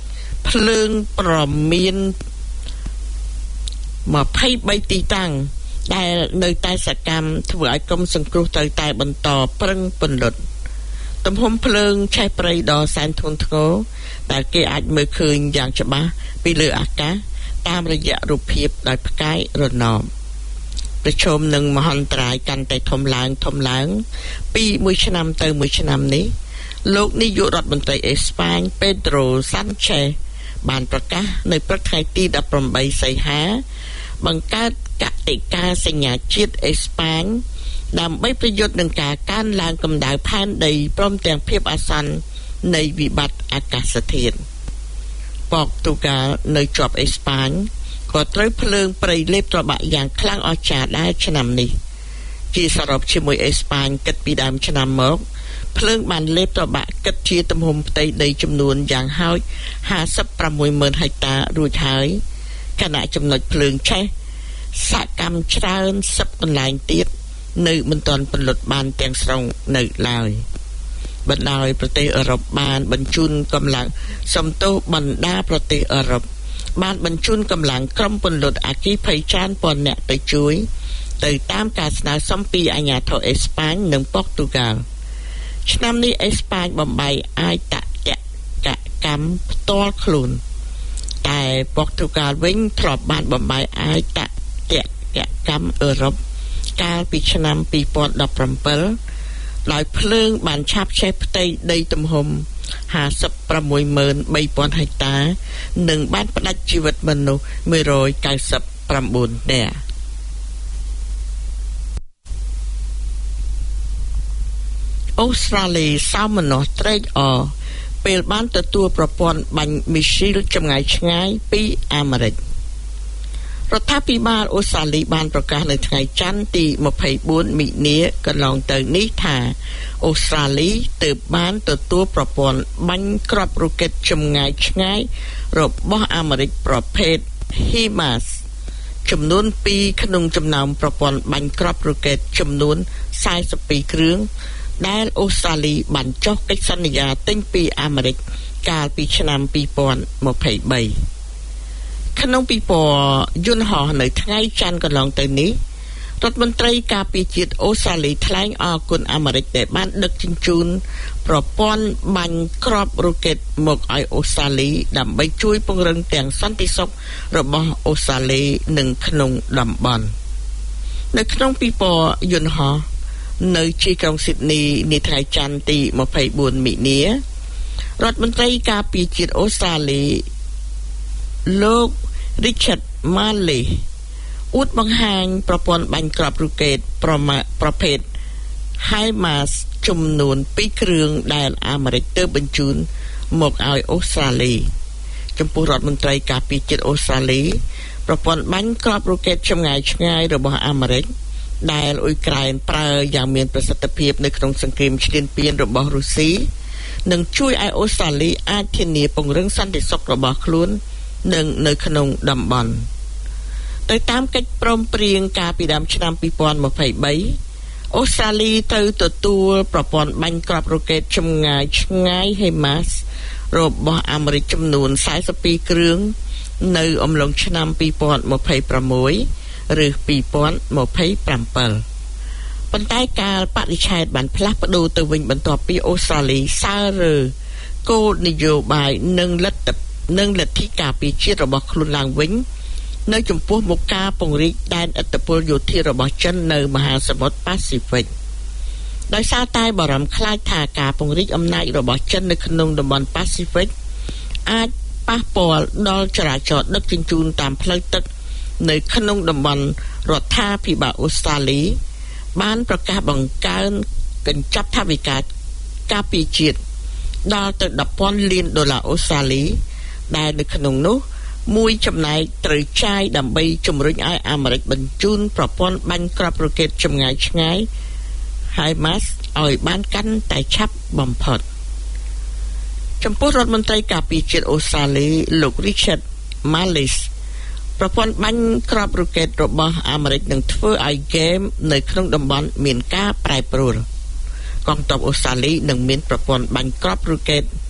ភ្លើងប្រមាន23ទីតាំងដែលនៅតែសកម្មធ្វើឲ្យក្រុមសង្គ្រោះត្រូវតែបន្តប្រឹងពន្លត់ទំហំភ្លើងឆេះព្រៃដ៏សែនធ្ងន់ធ្ងរដែលគេអាចមើលឃើញយ៉ាងច្បាស់ពីលើអាកាសតាមរយៈរូបភាពដោយផ្កាយរណបប្រឈមនឹងមហន្តរាយកាន់តែធំឡើងធំឡើងពីមួយឆ្នាំទៅមួយឆ្នាំនេះលោកនាយករដ្ឋមន្ត្រីអេស្ប៉ាញពេដ្រូសាន់ឆេសបានប្រកាសនៅព្រឹកថ្ងៃទី18សីហាបង្កើតកតិកាសញ្ញាជាតិអេស្ប៉ាញដើម្បីប្រយុទ្ធនឹងការកើនឡើងកម្ដៅផែនដីព្រមទាំងភាពអាសន្ននៃវិបត្តិអាកាសធាតុប៉ុកទូហ្គាល់នៅជាប់អេស្ប៉ាញក៏ត្រូវភ្លើងព្រៃលេបត្របាក់យ៉ាងខ្លាំងអស្ចារ្យដែរឆ្នាំនេះជាសរុបជាមួយអេស្ប៉ាញគិតពីដើមឆ្នាំមកភ្លើងបានលេបត្របាក់គិតជាទំហំផ្ទៃដីចំនួនយ៉ាងហោចห้าสิบหกหมื่นហិកតារួចហើយខណៈចំណុចភ្លើងឆេះសកម្មច្រើនសិបកន្លែងទៀតនៅមិនទាន់ពន្លត់បានទាំងស្រុងនៅឡើយបណ្ដោយប្រទេសអឺរ៉ុបបានបញ្ជូនកម្លាំងសំទោសបណ្ដាប្រទេសអឺរ៉ុបបានបញ្ជូនកម្លាំងក្រុមពន្លត់អគ្គីភ័យច្រើនពាន់នាក់ទៅជួយទៅតាមការស្នើសុំពីអាជ្ញាធរអេស្ប៉ាញនិងប៉ុកទូហ្គាល់ឆ្នាំនេះអេស្ប៉ាញបំបីអាចតតកកម្មផ្ទាល់ខ្លួនតែប៉ុកទូហ្គាល់វិញធ្លាប់បានបំបីអាចតតកកម្មអឺរ៉ុបកាលពីឆ្នាំពីរពាន់ដប់ប្រាំពីរដោយភ្លើងបានឆាបឆេះផ្ទៃដីទំហំห้าสิบหกหมื่นสามพันហិកតានិងបានផ្ដាច់ជីវិតមនុស្សមួយរយเก้าสิบเก้าនាក់អូស្ត្រាលីសោមនស្សត្រេកអរពេលបានទទួលប្រព័ន្ធបាញ់មីស៊ីលចម្ងាយឆ្ងាយពីអាមេរិករដ្ឋាភិបាលអូស្ត្រាលីបានប្រកាសនៅថ្ងៃច័ន្ទទី24មិនិនាកន្លងទៅនេះថាអូស្ត្រាលីទើបបានទទួលប្រព័ន្ធបាញ់គ្រាប់រ៉ុកេតចម្ងាយឆ្ងាយរបស់អាមេរិកប្រភេទ HIMARS ចំនួនពីរក្នុងចំណោមប្រព័ន្ធបាញ់គ្រាប់រ៉ុកេតចំនួនสี่สิบสองគ្រឿងដែលអូស្ត្រាលីបានចុះកិច្ចសន្យាទិញពីអាមេរិកកាលពីឆ្នាំពីរពាន់ยี่สิบสามក្នុងពិព័រណ៍យន្តហោះនៅថ្ងៃច័ន្ទកន្លងទៅនេះរដ្ឋមន្ត្រីការពារជាតិអូស្ត្រាលីថ្លែងអរគុណអាមេរិកដែលបានដឹកជញ្ជូនប្រព័ន្ធបាញ់គ្រាប់រ៉ុកេតមកឲ្យអូស្ត្រាលីដើម្បីជួយពង្រឹងទាំងសន្តិសុខរបស់អូស្ត្រាលីនិងក្នុងតំបន់នៅក្នុងពិព័រណ៍យន្តហោះនៅជាក្រុងស៊ីដនីនាថ្ងៃច័ន្ទទី24មិនិនារដ្ឋមន្ត្រីការពារជាតិអូស្ត្រាលីលោក Richard Marley អួតបង្ហាញប្រព័ន្ធបាញ់គ្រាប់រ៉ុកេតប្រភេទ HIMARS ចំនួនពីរគ្រឿងដែលអាមេរិកទើបបញ្ជូនមកឲ្យអូស្ត្រាលីចំពោះរដ្ឋមន្ត្រីការពារជាតិអូស្ត្រាលីប្រព័ន្ធបាញ់គ្រាប់រ៉ុកេតចម្ងាយឆ្ងាយរបស់អាមេរិកដែលអ៊ុយក្រែនប្រើយ៉ាងមានប្រសិទ្ធភាពនៅក្នុងសង្គ្រាមឈ្លានពានរបស់រុស្ស៊ីនឹងជួយឲ្យអូស្ត្រាលីអាចធានាពង្រឹងសន្តិសុខរបស់ខ្លួននិងនៅក្នុងតំបន់ទៅតាមកិច្ចព្រមព្រៀងកាលពីដើមឆ្នាំពីរពាន់ยี่สิบสามអូស្ត្រាលីត្រូវទទួលប្រព័ន្ធបាញ់គ្រាប់រ៉ុកេតចម្ងាយឆ្ងាយ HIMARS របស់អាមេរិកចំនួនสี่สิบสองគ្រឿងនៅអំឡុងឆ្នាំពីរពាន់ยี่สิบหกឬពីរពាន់ยี่สิบเจ็ดប៉ុន្តែកាលបរិច្ឆេទបានផ្លាស់ប្ដូរទៅវិញបន្ទាប់ពីអូស្ត្រាលីសើរើគោលនយោបាយនិងលទ្ធិនិងលទ្ធិការពារជាតិរបស់ខ្លួនឡើងវិញនៅចំពោះមុខការពង្រីកដែនឥទ្ធិពលយោធារបស់ចិននៅមហាសមុទ្រប៉ាស៊ីហ្វិកដោយសារតែបារម្ភខ្លាចថាការពង្រីកអំណាចរបស់ចិននៅក្នុងតំបន់ប៉ាស៊ីហ្វិកអាចប៉ះពាល់ដល់ចរាចរណ៍ដឹកជញ្ជូនតាមផ្លូវទឹកនៅក្នុងតំបន់រដ្ឋាភិបាលអូស្ត្រាលីបានប្រកាសបង្កើនកញ្ចប់ថវិកាការពារជាតិដល់ទៅដប់ពាន់លានដុល្លារអូស្ត្រាលីដែលនៅក្នុងនោះមួយចំណែកត្រូវចាយដើម្បីជំរុញឲ្យអាមេរិកបញ្ជូនប្រព័ន្ធបាញ់គ្រាប់រ៉ុកេតចម្ងាយឆ្ងាយ HIMARS ឲ្យបានកាន់តែឆាប់បំផុតចំពោះរដ្ឋមន្ត្រីការពារជាតិអូស្ត្រាលីលោក Richard Marley ប្រព័ន្ធបាញ់គ្រាប់រ៉ុកេតរបស់អាមេរិកនឹងធ្វើឲ្យហ្គេមនៅក្នុងតំបន់មានការប្រែប្រួលកងទ័ពអូស្ត្រាលីនឹងមានប្រព័ន្ធបាញ់គ្រាប់រ៉ុកេត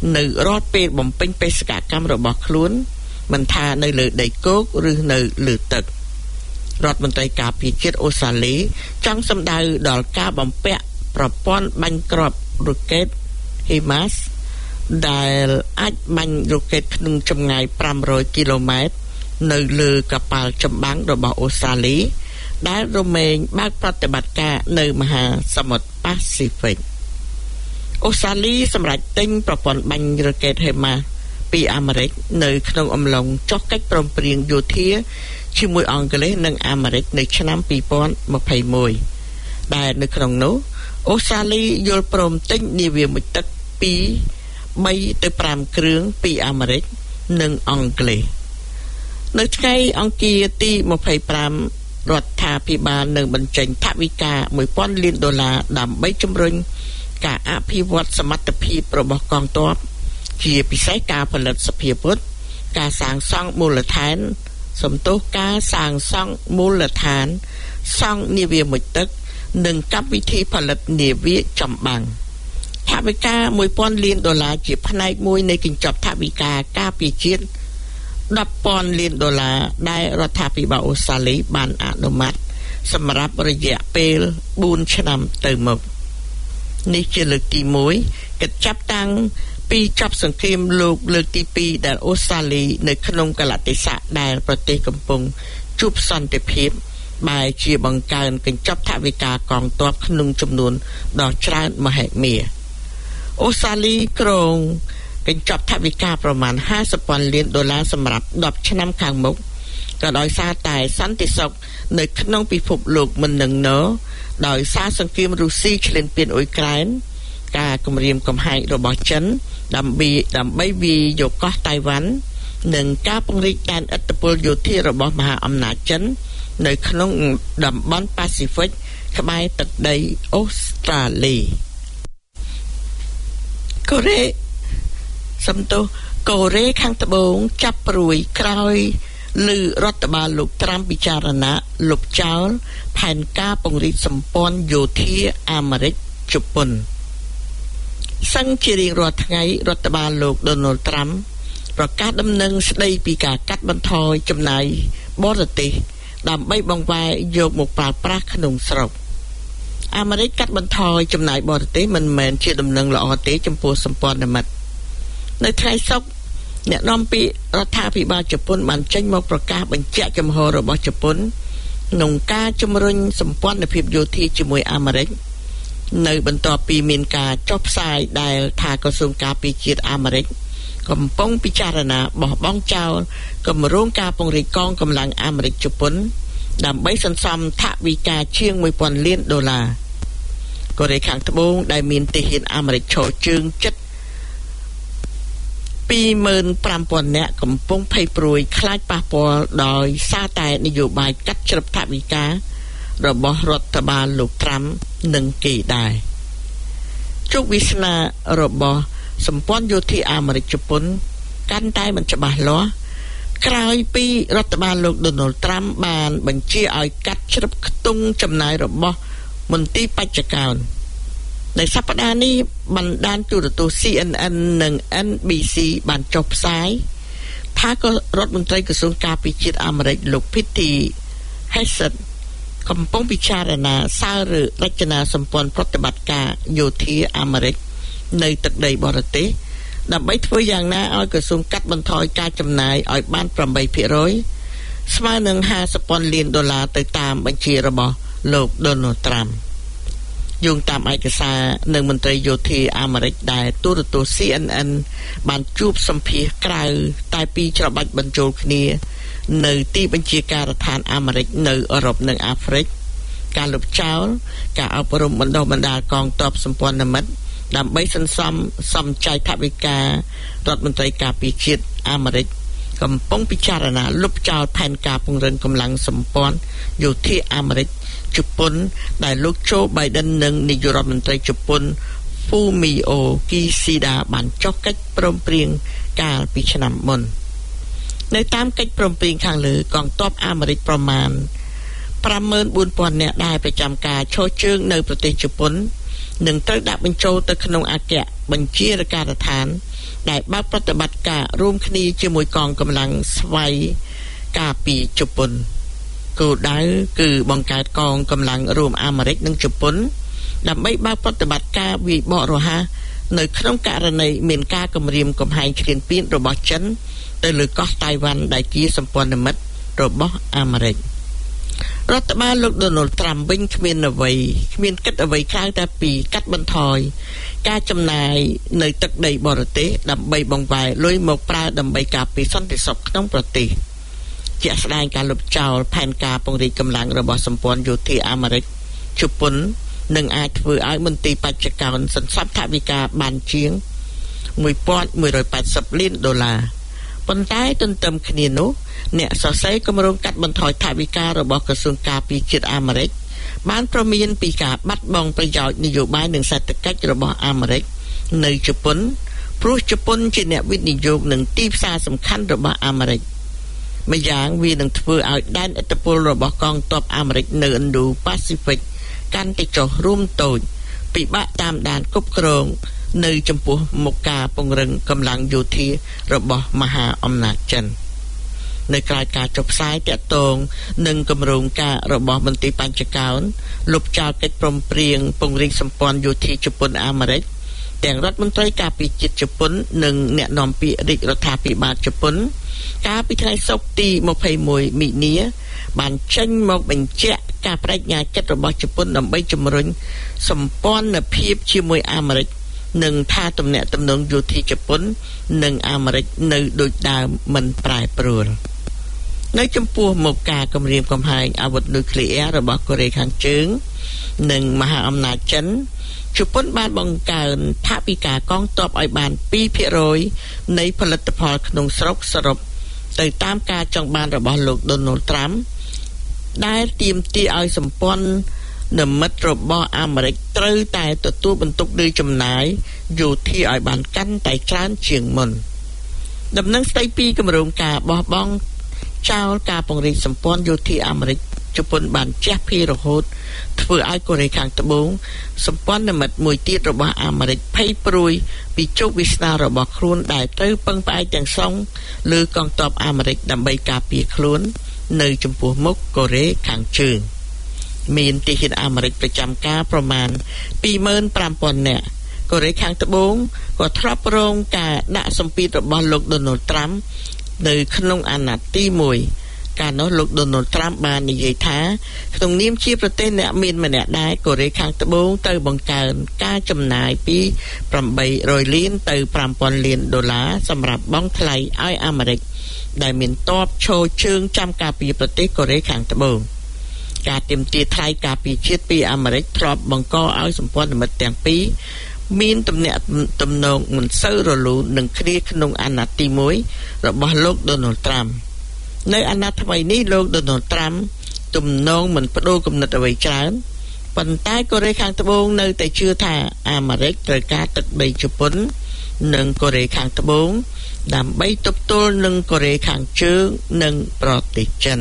នៅរាល់ពេលបំពេញបេសកកម្មរបស់ខ្លួនមិនថានៅលើដីគោកឬនៅលើទឹករដ្ឋមន្ត្រីការពារជាតិអូស្ត្រាលីចង់សម្ដៅដល់ការបំពាក់ប្រព័ន្ធបាញ់គ្រាប់រ៉ុកេត HIMARS ដែលអាចបាញ់រ៉ុកេតក្នុងចម្ងាយfive hundredគីឡូម៉ែត្រនៅលើកប៉ាល់ចម្បាំងរបស់អូស្ត្រាលីដែលរមែងបើកប្រតិបត្តិការនៅមហាសមុទ្រប៉ាស៊ីហ្វិកអូស្ត្រាលីសម្រាប់ទិញប្រព័ន្ធបាញ់រ៉ុកេត HIMARS ពីអាមេរិកនៅក្នុងអំឡុងចុះកិច្ចព្រមព្រៀងយោធាជាមួយអង់គ្លេសនិងអាមេរិកនៅឆ្នាំtwo thousand twenty-oneដែលនៅក្នុងនោះអូស្ត្រាលីយល់ព្រមទិញនាវាមុជទឹកពីthreeទៅfiveគ្រឿងពីអាមេរិកនិងអង់គ្លេសនៅថ្ងៃអង្គារទីtwenty-fiveរដ្ឋាភិបាលនឹងបញ្ចេញថវិកាone thousandលានដុល្លារដើម្បីជំរុញការអភិវឌ្ឍសមត្ថភាពរបស់កងទ័ពជាពិសេសការផលិតសភាវុធការសាងសង់មូលដ្ឋានសំទោសការសាងសង់មូលដ្ឋានសង់នាវាមុជទឹកនិងកម្មវិធីផលិតនាវាចម្បាំងថវិកាone thousandលានដុល្លារជាផ្នែកមួយនៃកញ្ចប់ថវិកាការពារជាតិten thousandលានដុល្លារដែលរដ្ឋាភិបាលអូស្ត្រាលីបានអនុម័តសម្រាប់រយៈពេលfourឆ្នាំទៅមុខនេះជាលើកទីoneកិច្ចចាប់តាំងពីចប់សង្គ្រាមលោកលើកទីtwoដែលអូស្ត្រាលីនៅក្នុងកលៈទេសៈដែលប្រទេសកំពុងជួបសន្តិភាពបែរជាបង្កើនកញ្ចប់ថវិកាកងទ័ពក្នុងចំនួនដ៏ច្រើនមហិមាអូស្ត្រាលីក្រុងកញ្ចប់ថវិកាប្រមាណfifty thousandលានដុល្លារសម្រាប់tenឆ្នាំខាងមុខក៏ដោយសារតែសន្តិសុខនៅក្នុងពិភពលោកមិននឹងណដោយសារសង្គ្រាមរុស្ស៊ីឈ្លានពានអ៊ុយក្រែនការគំរាមកំហែងរបស់ចិនដើម្បីដើម្បីវាយយកកោះតៃវ៉ាន់និងការពង្រីកដែនឥទ្ធិពលយោធារបស់មហាអំណាចចិននៅក្នុងតំបន់ប៉ាស៊ីហ្វិកក្បែរទឹកដីអូស្ត្រាលីកូរ៉េសំទោសកូរ៉េខាងត្បូងចាប់ព្រួយក្រោយលើរដ្ឋបាលលោកត្រាំពិចារណាលុបចោលផែនការពង្រីកសម្ព័ន្ធយោធាអាមេរិកជប៉ុនសឹងជារៀងរាល់ថ្ងៃរដ្ឋបាលលោក Donald Trump ប្រកាសដំណឹងស្ដីពីការកាត់បន្ថយចំណាយបរទេសដើម្បីបង្វែរយកមកប្រើប្រាស់ក្នុងស្រុកអាមេរិកកាត់បន្ថយចំណាយបរទេសមិនមែនជាដំណឹងល្អទេចំពោះសម្ព័ន្ធមិត្តនៅថ្ងៃសុក្រអ្នកនាំពាក្យរដ្ឋាភិបាលជប៉ុនបានចេញមកប្រកាសបញ្ជាក់ចំហររបស់ជប៉ុនក្នុងការជំរុញសម្ព័ន្ធភាពយោធាជាមួយអាមេរិកនៅបន្ទាប់ពីមានការចុះផ្សាយដែលថាក្រសួងការពារជាតិអាមេរិកកំពុងពិចារណាបោះបង់ចោលគម្រោងការពង្រីកកងកម្លាំងអាមេរិកជប៉ុនដើម្បីសន្សំថវិកាជាងone thousandលានដុល្លារកូរ៉េខាងត្បូងដែលមានទាហានអាមេរិកឈរជើងជិតtwo thousand five hundredនាក់កំពុងភ័យព្រួយខ្លាចប៉ះពាល់ដោយសារតែនយោបាយកាត់ជ្រឹបថវិការបស់រដ្ឋបាលលោកត្រាំនិងគេដែរជោគវាសនារបស់សម្ព័ន្ធយោធាអាមេរិកជប៉ុនកាន់តែមិនច្បាស់លាស់ក្រោយពីរដ្ឋបាលលោក Donald Trump បានបញ្ជាឲ្យកាត់ជ្រឹបខ្ទង់ចំណាយរបស់មន្ទីរបច្ចកោណនៅសប្តាហ៍នេះបណ្ដាញទូរទស្សន៍ C N N និង N B C បានចុះផ្សាយថាក៏រដ្ឋមន្ត្រីក្រសួងការពារជាតិអាមេរិកលោក Pete Hegseth កំពុងពិចារណាសាលឬរចនាសម្ព័ន្ធប្រតិបត្តិការយោធាអាមេរិកនៅទឹកដីបរទេសដើម្បីធ្វើយ៉ាងណាឲ្យក្រសួងកាត់បន្ថយការចំណាយឲ្យបានeight percent ស្មើនឹងfifty thousandលានដុល្លារទៅតាមបញ្ជារបស់លោក Donald Trump យោងតាមឯកសារនៅមន្ត្រីយោធាអាមេរិកដែលទូរទស្សន៍ C N N បានជួបសម្ភាសក្រៅតែពីច្របាច់បញ្ចូលគ្នានៅទីបញ្ជាការដ្ឋានអាមេរិកនៅអឺរ៉ុបនិងអាហ្វ្រិកការលុបចោលការអប់រំបណ្ដុះបណ្ដាលកងទ័ពសម្ព័ន្ធមិត្តដើម្បីសន្សំសំចៃថវិការដ្ឋមន្ត្រីការពារជាតិអាមេរិកកំពុងពិចារណាលុបចោលផែនការពង្រឹងកម្លាំងសម្ព័ន្ធយោធាអាមេរិកជប៉ុនដែលលោក Joe Biden និងនាយករដ្ឋមន្ត្រីជប៉ុន Fumio Kishida បានចុះកិច្ចព្រមព្រៀងកាលពីឆ្នាំមុននៅតាមកិច្ចព្រមព្រៀងខាងលើកងទ័ពអាមេរិកប្រមាណfifty-four thousandនាក់ដែលប្រចាំការឈរជើងនៅប្រទេសជប៉ុននឹងត្រូវដាក់បញ្ចូលទៅក្នុងអគ្គបញ្ជាការដ្ឋានដែលបើកប្រតិបត្តិការរួមគ្នាជាមួយកងកម្លាំងស្វ័យការពារជប៉ុនគោលដៅគឺបង្កើតកងកម្លាំងរួមអាមេរិកនិងជប៉ុនដើម្បីបើកប្រតិបត្តិការវាយបករហ័សនៅក្នុងករណីមានការគំរាមកំហែងឈ្លានពានរបស់ចិនទៅលើកោះតៃវ៉ាន់ដែលជាសម្ព័ន្ធមិត្តរបស់អាមេរិករដ្ឋបាលលោក Donald Trump វិញគ្មានអ្វីគ្មានគិតអ្វីក្រៅតែពីកាត់បន្ថយការចំណាយនៅទឹកដីបរទេសដើម្បីបង្វែរលុយមកប្រើដើម្បីការពារសន្តិសុខក្នុងប្រទេសជាក់ស្ដែងការលុបចោលផែនការពង្រីកកម្លាំងរបស់សម្ព័ន្ធយោធាអាមេរិកជប៉ុននឹងអាចធ្វើឲ្យមន្ទីរបច្ចុប្បន្នសន្សំថវិកាបានជាងមួយពាន់មួយរយប៉ែតសិបលានដុល្លារប៉ុន្តែទន្ទឹមគ្នានោះអ្នកសរសេរគម្រោងកាត់បន្ថយថវិការបស់ក្រសួងការពារជាតិអាមេរិកបានប្រមានពីការបាត់បង់ប្រយោជន៍នយោបាយនិងសេដ្ឋកិច្ចរបស់អាមេរិកនៅជប៉ុនព្រោះជប៉ុនជាអ្នកវិនិយោគនិងទីផ្សារសំខាន់របស់អាមេរិកម្យ៉ាងវានឹងធ្វើឲ្យដែនឥទ្ធិពលរបស់កងទ័ពអាមេរិកនៅ Indo-Pacific កាន់តែចុះរួមតូចពិបាកតាមដានគ្រប់គ្រងនៅចំពោះមុខការពង្រឹងកម្លាំងយោធារបស់មហាអំណាចចិននៅក្រៅការចុះផ្សាយតាក់ទងនឹងគម្រោងការរបស់មន្ត្រីបញ្ចកោណលុបចោលកិច្ចព្រមព្រៀងពង្រីកសម្ព័ន្ធយោធាជប៉ុនអាមេរិកទាំងរដ្ឋមន្ត្រីការពារជាតិជប៉ុននិងអ្នកនាំពាក្យរាជរដ្ឋាភិបាលជប៉ុនកាលពីថ្ងៃសុក្រទីម្ភៃមួយមីនាបានចេញមកបញ្ជាក់ការបដិញ្ញាចិត្តរបស់ជប៉ុនដើម្បីជំរុញសម្ព័ន្ធភាពជាមួយអាមេរិកនិងថាទំនាក់ទំនងយោធាជប៉ុននិងអាមេរិកនៅដូចដើមមិនប្រែប្រួលនៅចំពោះមុខការគម្រាមកំហែងអាវុធនុយក្លេអ៊ែររបស់កូរ៉េខាងជើងនិងមហាអំណាចចិនជប៉ុនបានបង្កើនថវិកាកងទ័ពឲ្យបានពីរភាគរយនៃផលិតផលក្នុងស្រុកសរុបទៅតាមការចង់បានរបស់លោក Donald Trump ដែលទាមទារឲ្យសម្ព័ន្ធនិមិត្តរបស់អាមេរិកត្រូវតែទទួលបន្ទុកលើចំណាយយោធាឲ្យបានកាន់តែច្រើនជាងមុនដំណឹងស្ដីពីគម្រោងការបោះបង់ចោលការពង្រីកសម្ព័ន្ធយោធាអាមេរិកជប៉ុនបានជះភីរហូតធ្វើឲ្យកូរ៉េខាងត្បូងសម្ព័ន្ធមិត្តមួយទៀតរបស់អាមេរិកភ័យព្រួយពីជោគវាសនារបស់ខ្លួនដែលត្រូវពឹងផ្អែកទាំងស្រុងលើកងទ័ពអាមេរិកដើម្បីការពារខ្លួននៅចំពោះមុខកូរ៉េខាងជើងមានទាហានអាមេរិកប្រចាំការប្រមាណ ពីរម៉ឺនប្រាំពាន់ នាក់កូរ៉េខាងត្បូងក៏ធ្លាប់រងការដាក់សម្ពាធរបស់លោក Donald Trump នៅក្នុងអាណត្តិទីមួយកាលនោះលោក Donald Trump បាននិយាយថាក្នុងនាមជាប្រទេសអ្នកមានម្នាក់ដែរកូរ៉េខាងត្បូងទៅបង្កើនការចំណាយពីប្រាំបីរយលានទៅប្រាំពាន់លានដុល្លារសម្រាប់បង់ថ្លៃឲ្យអាមេរិកដែលមានទ័ពឈរជើងចាំការពារប្រទេសកូរ៉េខាងត្បូងការទាមទារថ្លៃការពារជាតិពីអាមេរិកធ្លាប់បង្កឲ្យសម្ព័ន្ធមិត្តទាំងពីរមានទំនាក់ទំនងមិនសូវរលូននឹងគ្នាក្នុងអាណត្តិទីមួយរបស់លោក Donald Trump នៅអាណត្តិថ្មីនេះលោក Donald Trump ទំនងមិនបដូរគំនិតអ្វីច្រើនប៉ុន្តែកូរ៉េខាងត្បូងនៅតែជឿថាអាមេរិកត្រូវការទឹកដីជប៉ុននិងកូរ៉េខាងត្បូងដើម្បីទប់ទល់នឹងកូរ៉េខាងជើងនិងប្រទេសចិន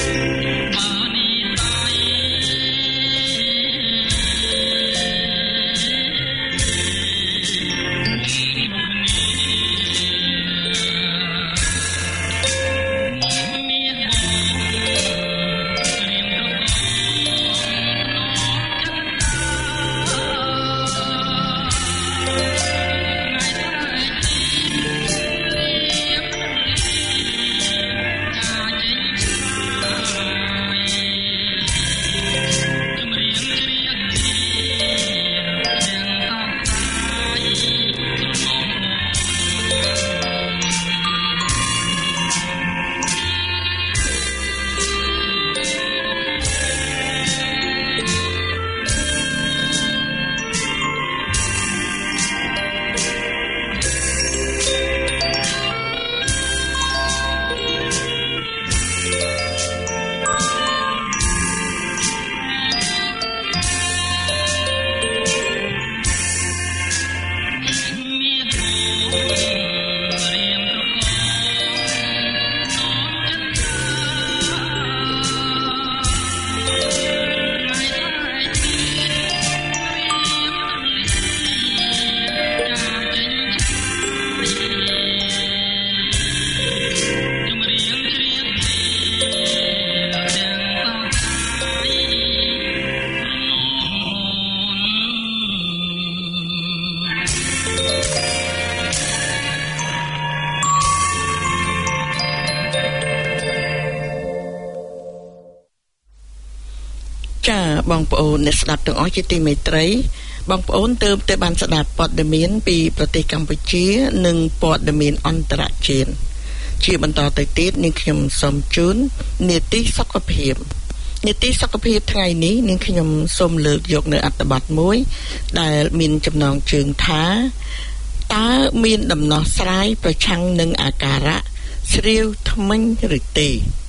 បងប្អូនអ្នកស្ដាប់ទាំងអស់ជាទីមេត្រីបងប្អូនទើបតែបានស្ដាប់ព័ត៌មានពីប្រទេសកម្ពុជានិងព័ត៌មានអន្តរជាតិជាបន្តទៅទៀតនាងខ្ញុំសូមជូននីតិសុខភាពនីតិសុខភាពថ្ងៃនេះនាងខ្ញុំសូមលើកយកនៅអត្ថបទមួយដែលមានចំណងជើងថាតើមានដំណោះស្រាយប្រឆាំងនឹងអាការៈស្រាវធ្មេញឬទេ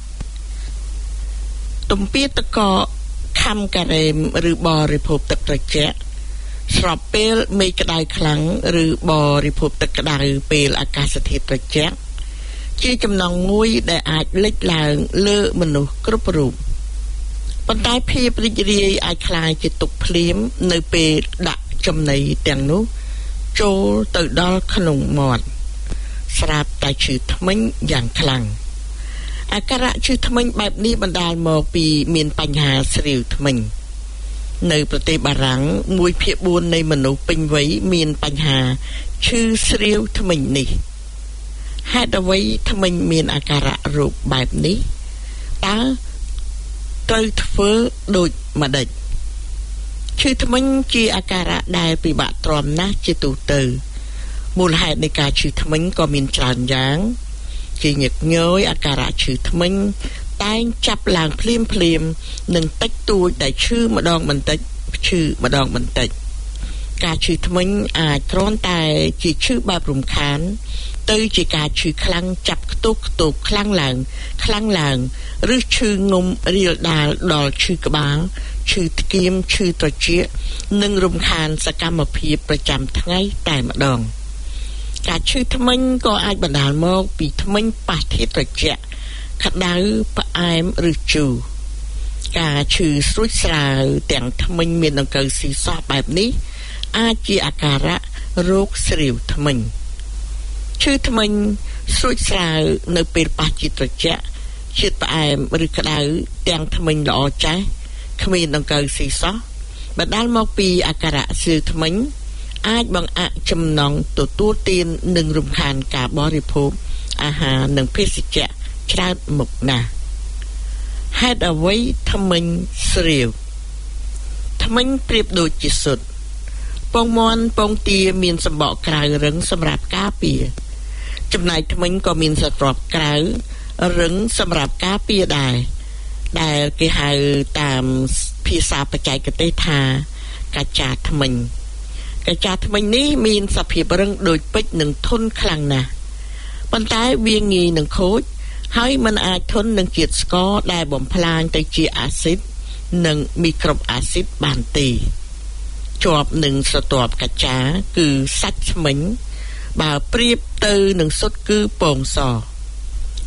ទំពាតកខំការ៉េមឬបរិភោគទឹកត្រជាក់ស្របពេលមេឃក្តៅខ្លាំងឬបរិភោគទឹកក្តៅពេលអាកាសធាតុត្រជាក់ជាចំណងមួយដែលអាចលេចឡើងលើមនុស្សគ្រប់រូបប៉ុន្តែភាពរីករាយអាចคล้ายជាទុក្ខភ្លាមនៅពេលដាក់ចំណីទាំងនោះចូលទៅដល់ក្នុងមាត់ស្រាប់តែឈឺធ្មេញយ៉ាងខ្លាំងអាការៈឈឺធ្មេញបែបនេះបណ្ដាលមកពីមានបញ្ហាស្រាវធ្មេញនៅប្រទេសបារាំងមួយភាគបួននៃមនុស្សពេញវ័យមានបញ្ហាឈឺស្រាវធ្មេញនេះហេតុអ្វីធ្មេញមានអាការៈរោគបែបនេះតើត្រូវធ្វើដូចម្ដេចឈឺធ្មេញជាអាការៈដែលពិបាកទ្រាំណាស់ជាទូទៅមូលហេតុនៃការឈឺធ្មេញក៏មានច្រើនយ៉ាងជាញឹកញយអាការៈឈឺធ្មេញតែងចាប់ឡើងភ្លាមភ្លាមនិងតិចតួចដែលឈឺម្ដងបន្តិចឈឺម្ដងបន្តិចការឈឺធ្មេញអាចគ្រាន់តែជាឈឺបែបរំខានទៅជាការឈឺខ្លាំងចាប់ខ្ទប់ខ្ទប់ខ្លាំងឡើងខ្លាំងឡើងឬឈឺងុំរាលដាលដល់ឈឺក្បាលឈឺថ្គាមឈឺត្រចៀកនិងរំខានសកម្មភាពប្រចាំថ្ងៃតែម្ដងការឈឺធ្មេញក៏អាចបណ្ដាលមកពីធ្មេញប៉ះធាតុត្រជាក់ក្តៅផ្អែមឬជូរការឈឺស្រួចស្រាវទាំងធ្មេញមានដង្កូវស៊ីសបែបនេះអាចជាអាការៈរោគស្រាវធ្មេញឈឺធ្មេញស្រួចស្រាវនៅពេលប៉ះជាតិត្រជាក់ជាតិផ្អែមឬក្តៅទាំងធ្មេញល្អចាស់គ្មានដង្កូវស៊ីសបណ្ដាលមកពីអាការៈស្រាវធ្មេញអាចបង្អាក់ចំណង់ទទួលទាននិងរំខានការបរិភោគអាហារនិងភេសជ្ជៈច្រើនមុខណាស់ហេតុអ្វីធ្មេញស្រាវធ្មេញប្រៀបដូចជាសុទ្ធពងមាន់ពងទាមានសម្បកក្រៅរឹងសម្រាប់ការពារចំណែកធ្មេញក៏មានស្រទាប់ក្រៅរឹងសម្រាប់ការពារដែរដែលគេហៅតាមភាសាបច្ចេកទេសថាកាចាធ្មេញកាចាធ្មេញនេះមានសភាពរឹងដូចពេជ្រនិងធន់ខ្លាំងណាស់ប៉ុន្តែវាងាយនឹងខូចហើយมันអាចធន់នឹងជាតិស្ករដែលបំផ្លាញទៅជាអាស៊ីតនិងមីក្រូបអាស៊ីតបានទេជាប់នឹងស្រទាប់កាចាគឺសាច់ធ្មេញបើប្រៀបទៅនឹងសុទ្ធគឺពងស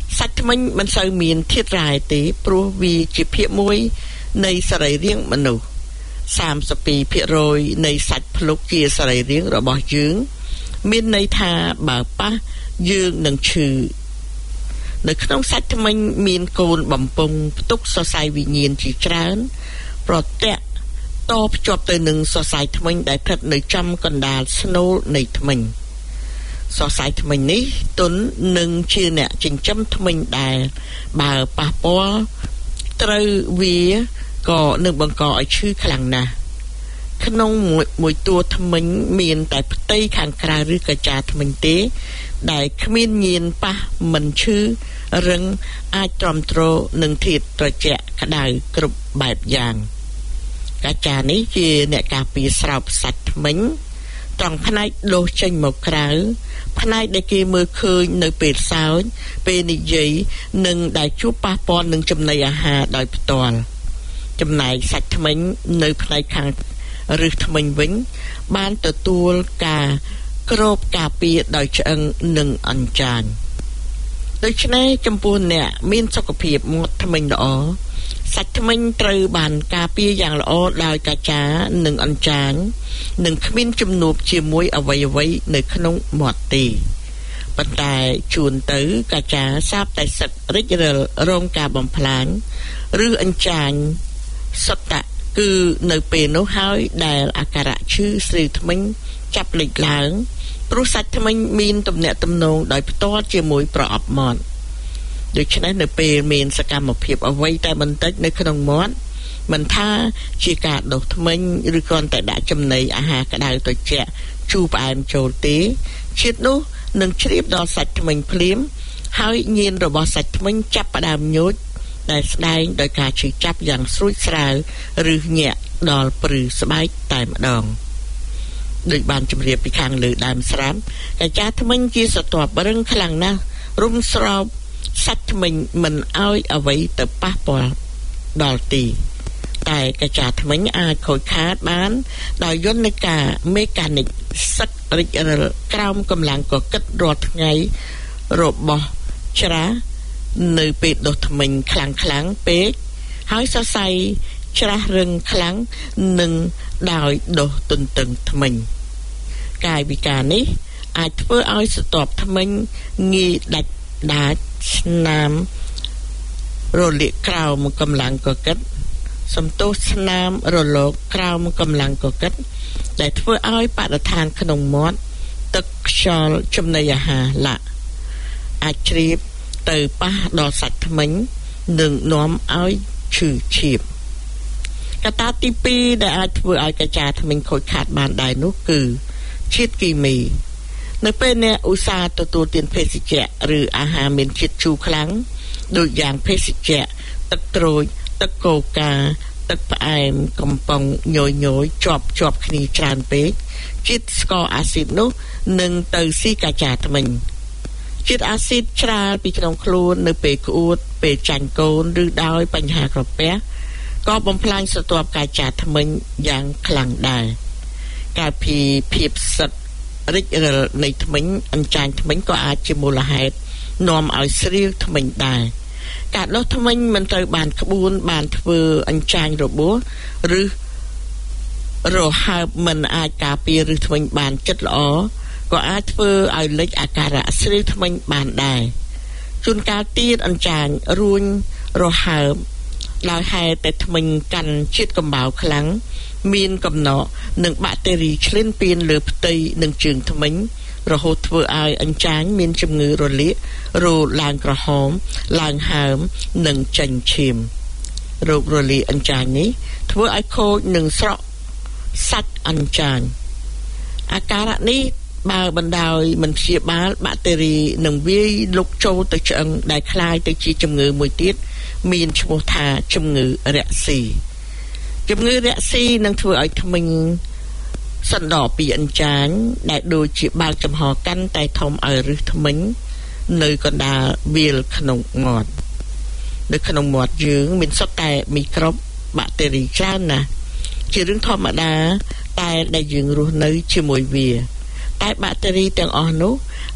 សាច់ធ្មេញមិនសូវមានធាតុរ៉ែទេព្រោះវាជាភាគមួយនៃសរីរាង្គមនុស្សសាមសិបពីរភាគរយនៃសាច់ភ្លុកជាសរីរាង្គរបស់យើងមានន័យថាបើប៉ះយើងនឹងឈឺនៅក្នុងសាច់ធ្មេញមានកូនបំពង់ផ្ទុកសរសៃវិញ្ញាណជាច្រើនប្រទាក់តភ្ជាប់ទៅនឹងសរសៃធ្មេញដែលស្ថិតនៅចំកណ្ដាលស្នូលនៃធ្មេញសរសៃធ្មេញនេះទន់នឹងជាអ្នកចិញ្ចឹមធ្មេញដែលបើប៉ះពាល់ត្រូវវាក៏នឹងបង្កឲ្យឈឺខ្លាំងណាស់ក្នុងមួយមួយតួធ្មេញមានតែផ្ទៃខាងក្រៅឬកាចាធ្មេញទេដែលគ្មានញៀនប៉ះមិនឈឺរឹងអាចទ្រាំទ្រនឹងធាតុត្រជាក់ក្តៅគ្រប់បែបយ៉ាងកាចានេះជាអ្នកការពារស្រោបសាច់ធ្មេញត្រង់ផ្នែកដុសចេញមកក្រៅផ្នែកដែលគេមើលឃើញនៅពេលសើចពេលនិយាយនិងដែលជួបប៉ះពាល់នឹងចំណីអាហារដោយផ្ទាល់ចំណែកសាច់ធ្មេញនៅផ្នែកខាងឫសធ្មេញវិញបានទទួលការគ្របការពារដោយឆ្អឹងនិងអញ្ចាញដូច្នេះចំពោះអ្នកមានសុខភាពមាត់ធ្មេញល្អសាច់ធ្មេញត្រូវបានការពារយ៉ាងល្អដោយកាចានិងអញ្ចាញនិងគ្មានជំនួបជាមួយអ្វីៗនៅក្នុងមាត់ទេប៉ុន្តែជួនទៅកាចាសាបតែសឹករិចរិលរងការបំផ្លាញឬអញ្ចាញសតៈគឺនៅពេលនោះហើយដែលអាការៈឈឺស្រីធ្មេញចាប់លេចឡើងព្រោះសាច់ធ្មេញមានទំនាក់ទំនងដោយផ្ទាល់ជាមួយប្រអប់មាត់ដូច្នេះនៅពេលមានសកម្មភាពអ្វីតែបន្តិចនៅក្នុងមាត់មិនថាជាការដុសធ្មេញឬគ្រាន់តែដាក់ចំណីអាហារក្តៅត្រជាក់ជូរផ្អែមចូលទេជាតិនោះនឹងជ្រាបដល់សាច់ធ្មេញភ្លាមហើយញៀនរបស់សាច់ធ្មេញចាប់ផ្ដើមញូចដែលស្ដែងដោយការឈឺចាប់យ៉ាងស្រួចស្រាវឬញាក់ដល់ព្រឺស្បែកតែម្ដងដូចបានជម្រាបពីខាងលើដើមស្រាប់កាចាធ្មេញជាស្រទាប់រឹងខ្លាំងណាស់រុំស្រោបសាច់ធ្មេញមិនឲ្យអ្វីទៅប៉ះពាល់ដល់ទីតែកាចាធ្មេញអាចខូចខាតបានដោយយន្តការមេកានិកសឹករិចរិលក្រោមកម្លាំងកកិតរាល់ថ្ងៃរបស់ច្រាសនៅពេលដុសធ្មេញខ្លាំងខ្លាំងពេកហើយសរសៃច្រាសរឹងខ្លាំងនិងដោយដុសទន្ទឹងធ្មេញកាយវិការនេះអាចធ្វើឲ្យស្រទាប់ធ្មេញងាយដាច់ដាច់ស្នាមរលាកក្រោមកម្លាំងកកិតសំទោសស្នាមរលោកក្រោមកម្លាំងកកិតដែលធ្វើឲ្យបរិស្ថានក្នុងមាត់ទឹកខ្យល់ចំណីអាហារឡាក់អាចជ្រាបទៅប៉ះដល់សាច់ធ្មេញនិងនាំឲ្យឈឺឈាបកត្តាទីពីរដែលអាចធ្វើឲ្យកាចាធ្មេញខូចខាតបានដែរនោះគឺជាតិគីមីនៅពេលអ្នកឧស្សាហ៍ទទួលទានភេសជ្ជៈឬអាហារមានជាតិជូរខ្លាំងដូចយ៉ាងភេសជ្ជៈទឹកក្រូចទឹកកូកាទឹកផ្អែមកំប៉ុងញយញយជាប់ជាប់គ្នាច្រើនពេកជាតិស្ករអាស៊ីតនោះនឹងទៅស៊ីកាចាធ្មេញជាតិអាស៊ីតច្រាលពីក្នុងខ្លួននៅពេលក្អួតពេលចាញ់កូនឬដោយបញ្ហាក្រពះក៏បំផ្លាញស្រទាប់កាចាធ្មេញយ៉ាងខ្លាំងដែរការពីភាពសឹករិចរិលនៃធ្មេញអញ្ចាញធ្មេញក៏អាចជាមូលហេតុនាំឲ្យស្រាវធ្មេញដែរការដុសធ្មេញមិនត្រូវបានក្បួនបានធ្វើអញ្ចាញរបួសឬរហើបមិនអាចការពារឬធ្មេញបានចិត្តល្អក៏អាចធ្វើឲ្យលេចអាការៈស្រាវធ្មេញបានដែរជួនកាលទៀតអញ្ចាញរួញរហើបដោយហេតុតែធ្មេញកាន់ជាតិកំបោរខ្លាំងមានកំណកនិងបាក់តេរីឈ្លានពានលើផ្ទៃនិងជើងធ្មេញរហូតធ្វើឲ្យអញ្ចាញមានជំងឺរលាករោឡើងក្រហមឡើងហើមនិងចេញឈាមរោគរលាកអញ្ចាញនេះធ្វើឲ្យខូចនិងស្រក់សាច់អញ្ចាញអាការៈនេះបើបណ្ដោយមិនព្យាបាលបាក់តេរីនឹងវាយលុកចូលទៅឆ្អឹងដែលคล้ายទៅជាជំងឺមួយទៀតមានឈ្មោះថាជំងឺរាក់ស៊ីជំងឺរាក់ស៊ីនឹងធ្វើឲ្យធ្មេញសណ្ដោពីអញ្ចាញដែលដូចជាបើកចំហកាន់តែធំឲ្យរឹសធ្មេញនៅកណ្ដាលវាលក្នុងមាត់នៅក្នុងមាត់យើងមានសុទ្ធតែមីក្រូបបាក់តេរីច្រើនណាស់ជារឿងធម្មតាតែដែលយើងរស់នៅជាមួយវាតែបាក់តេរីទាំងអស់នោះ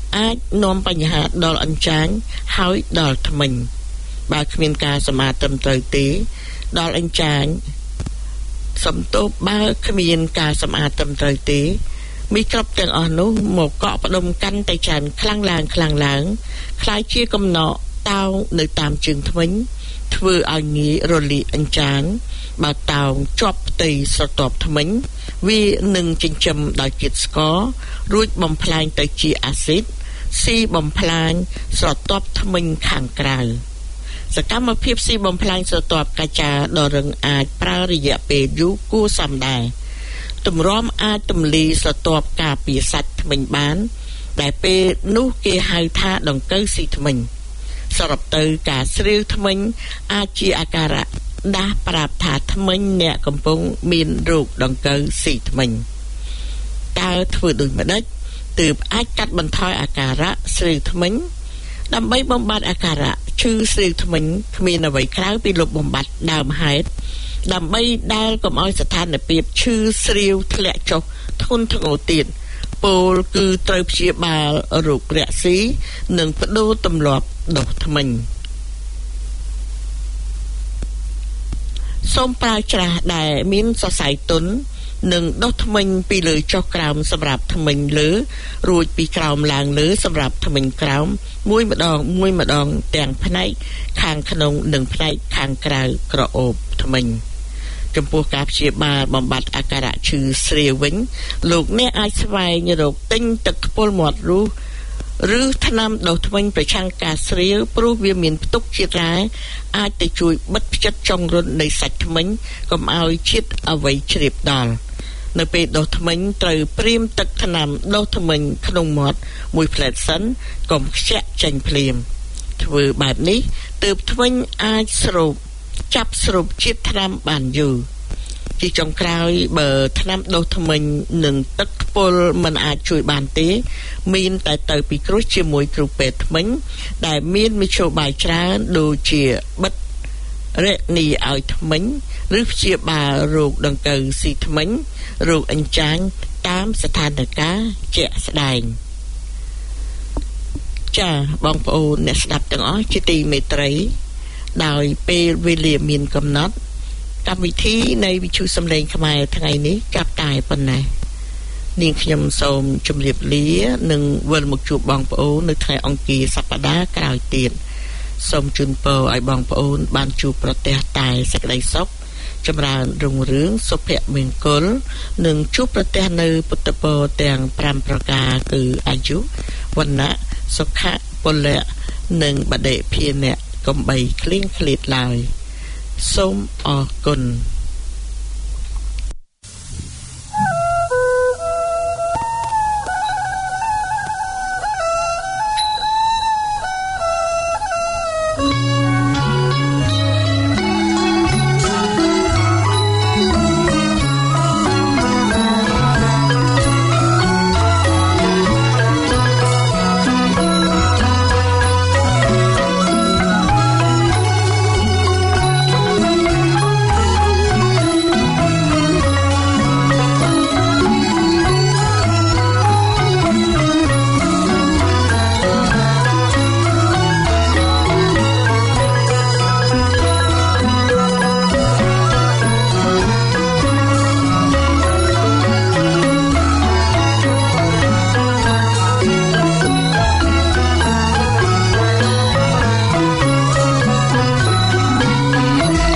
អាចនាំបញ្ហាដល់អញ្ចាញហើយដល់ធ្មេញបើគ្មានការសម្អាតត្រឹមត្រូវទេដល់អញ្ចាញសំទោសបើគ្មានការសម្អាតត្រឹមត្រូវទេមីក្រូបទាំងអស់នោះមកកក់ផ្ដុំកាន់តែច្រើនខ្លាំងឡើងខ្លាំងឡើងคล้ายជាកំណកតោងនៅតាមជើងធ្មេញធ្វើឲ្យងាយរលាកអញ្ចាញបើតោងជាប់ផ្ទៃស្រទាប់ធ្មេញវានឹងចិញ្ចឹមដោយជាតិស្កររួចបំផ្លាញទៅជាអាស៊ីតស៊ីបំផ្លាញស្រទាប់ធ្មេញខាងក្រៅសកម្មភាពស៊ីបំផ្លាញស្រទាប់កាចាដ៏រឹងអាចប្រើរយៈពេលយូរគួរសមដែរទម្រាំអាចទម្លាយស្រទាប់ការពារសាច់ធ្មេញបានដែលពេលនោះគេហៅថាដង្កូវស៊ីធ្មេញសរុបទៅការស្រាវធ្មេញអាចជាអាការៈដាស់ប្រាប់ថាធ្មេញអ្នកកំពុងមានរោគដង្កូវស៊ីធ្មេញតើធ្វើដូចម្ដេចទើបអាចកាត់បន្ថយអាការៈស្រាវធ្មេញដើម្បីបំបត្តិអាការៈឈឺស្រាវធ្មេញគ្មានអ្វីក្រៅពីលុបបំបាត់ដើមហេតុដើម្បីដែលកុំឲ្យស្ថានភាពឈឺស្រាវធ្លាក់ចុះធ្ងន់ធ្ងរទៀតពោលគឺត្រូវព្យាបាលរោគរាក់ស៊ីនិងបដូរទម្លាប់ដុសធ្មេញសូមប្រើច្រាសដែលមានសរសៃទន់និងដុសធ្មេញពីលើចុះក្រោមសម្រាប់ធ្មេញលើរួចពីក្រោមឡើងលើសម្រាប់ធ្មេញក្រោមមួយម្ដងមួយម្ដងទាំងផ្នែកខាងក្នុងនិងផ្នែកខាងក្រៅក្រអូបធ្មេញចំពោះការព្យាបាលបំបត្តិអាការៈឈឺស្រាវវិញលោកអ្នកអាចស្វែងរកទិញទឹកខ្ពុលមាត់រស់ឬថ្នាំដុសធ្មេញប្រឆាំងការស្រាវព្រោះវាមានផ្ទុកជាតិរ៉ែអាចទៅជួយបិទផ្ចិតចុងរុននៃសាច់ធ្មេញកុំឲ្យជាតិអ្វីជ្រាបដល់នៅពេលដុសធ្មេញត្រូវព្រាមទឹកថ្នាំដុសធ្មេញក្នុងមាត់មួយផ្លែតសិនកុំខ្ជាក់ចេញភ្លាមធ្វើបែបនេះទើបធ្មេញអាចស្រូបចាប់ស្រូបជាតិថ្នាំបានយូរជាចុងក្រោយបើថ្នាំដុសធ្មេញនិងទឹកខ្ពុលមិនអាចជួយបានទេមានតែទៅពិគ្រោះជាមួយគ្រូពេទ្យធ្មេញដែលមានមធ្យោបាយច្រើនដូចជាបិទរែកនីឲ្យធ្មេញឬព្យាបាលរោគដង្កូវស៊ីធ្មេញរោគអញ្ចាញតាមស្ថានភាពជាក់ស្ដែងចា៎បងប្អូនអ្នកស្ដាប់ទាំងអស់ជាទីមេត្រីដោយពេលវេលាមានកំណត់កម្មវិធីនៃវិទ្យុសំឡេងខ្មែរថ្ងៃនេះចាប់តែប៉ុណ្ណេះនាងខ្ញុំសូមជម្រាបលានិងវិលមកជួបបងប្អូននៅថ្ងៃអង្គារសប្តាហ៍ក្រោយទៀតសូមជូនពរឲ្យបងប្អូនបានជួបប្រទះតែសេចក្តីសុខចម្រើនរុងរឿងសុភមង្គលនិងជួបប្រទះនៅពុទ្ធពរទាំងប្រាំប្រការគឺអាយុវណ្ណៈសុខៈពលៈនិងបដិភានៈកំបីឃ្លៀងឃ្លាតឡើយសូមអរគុណ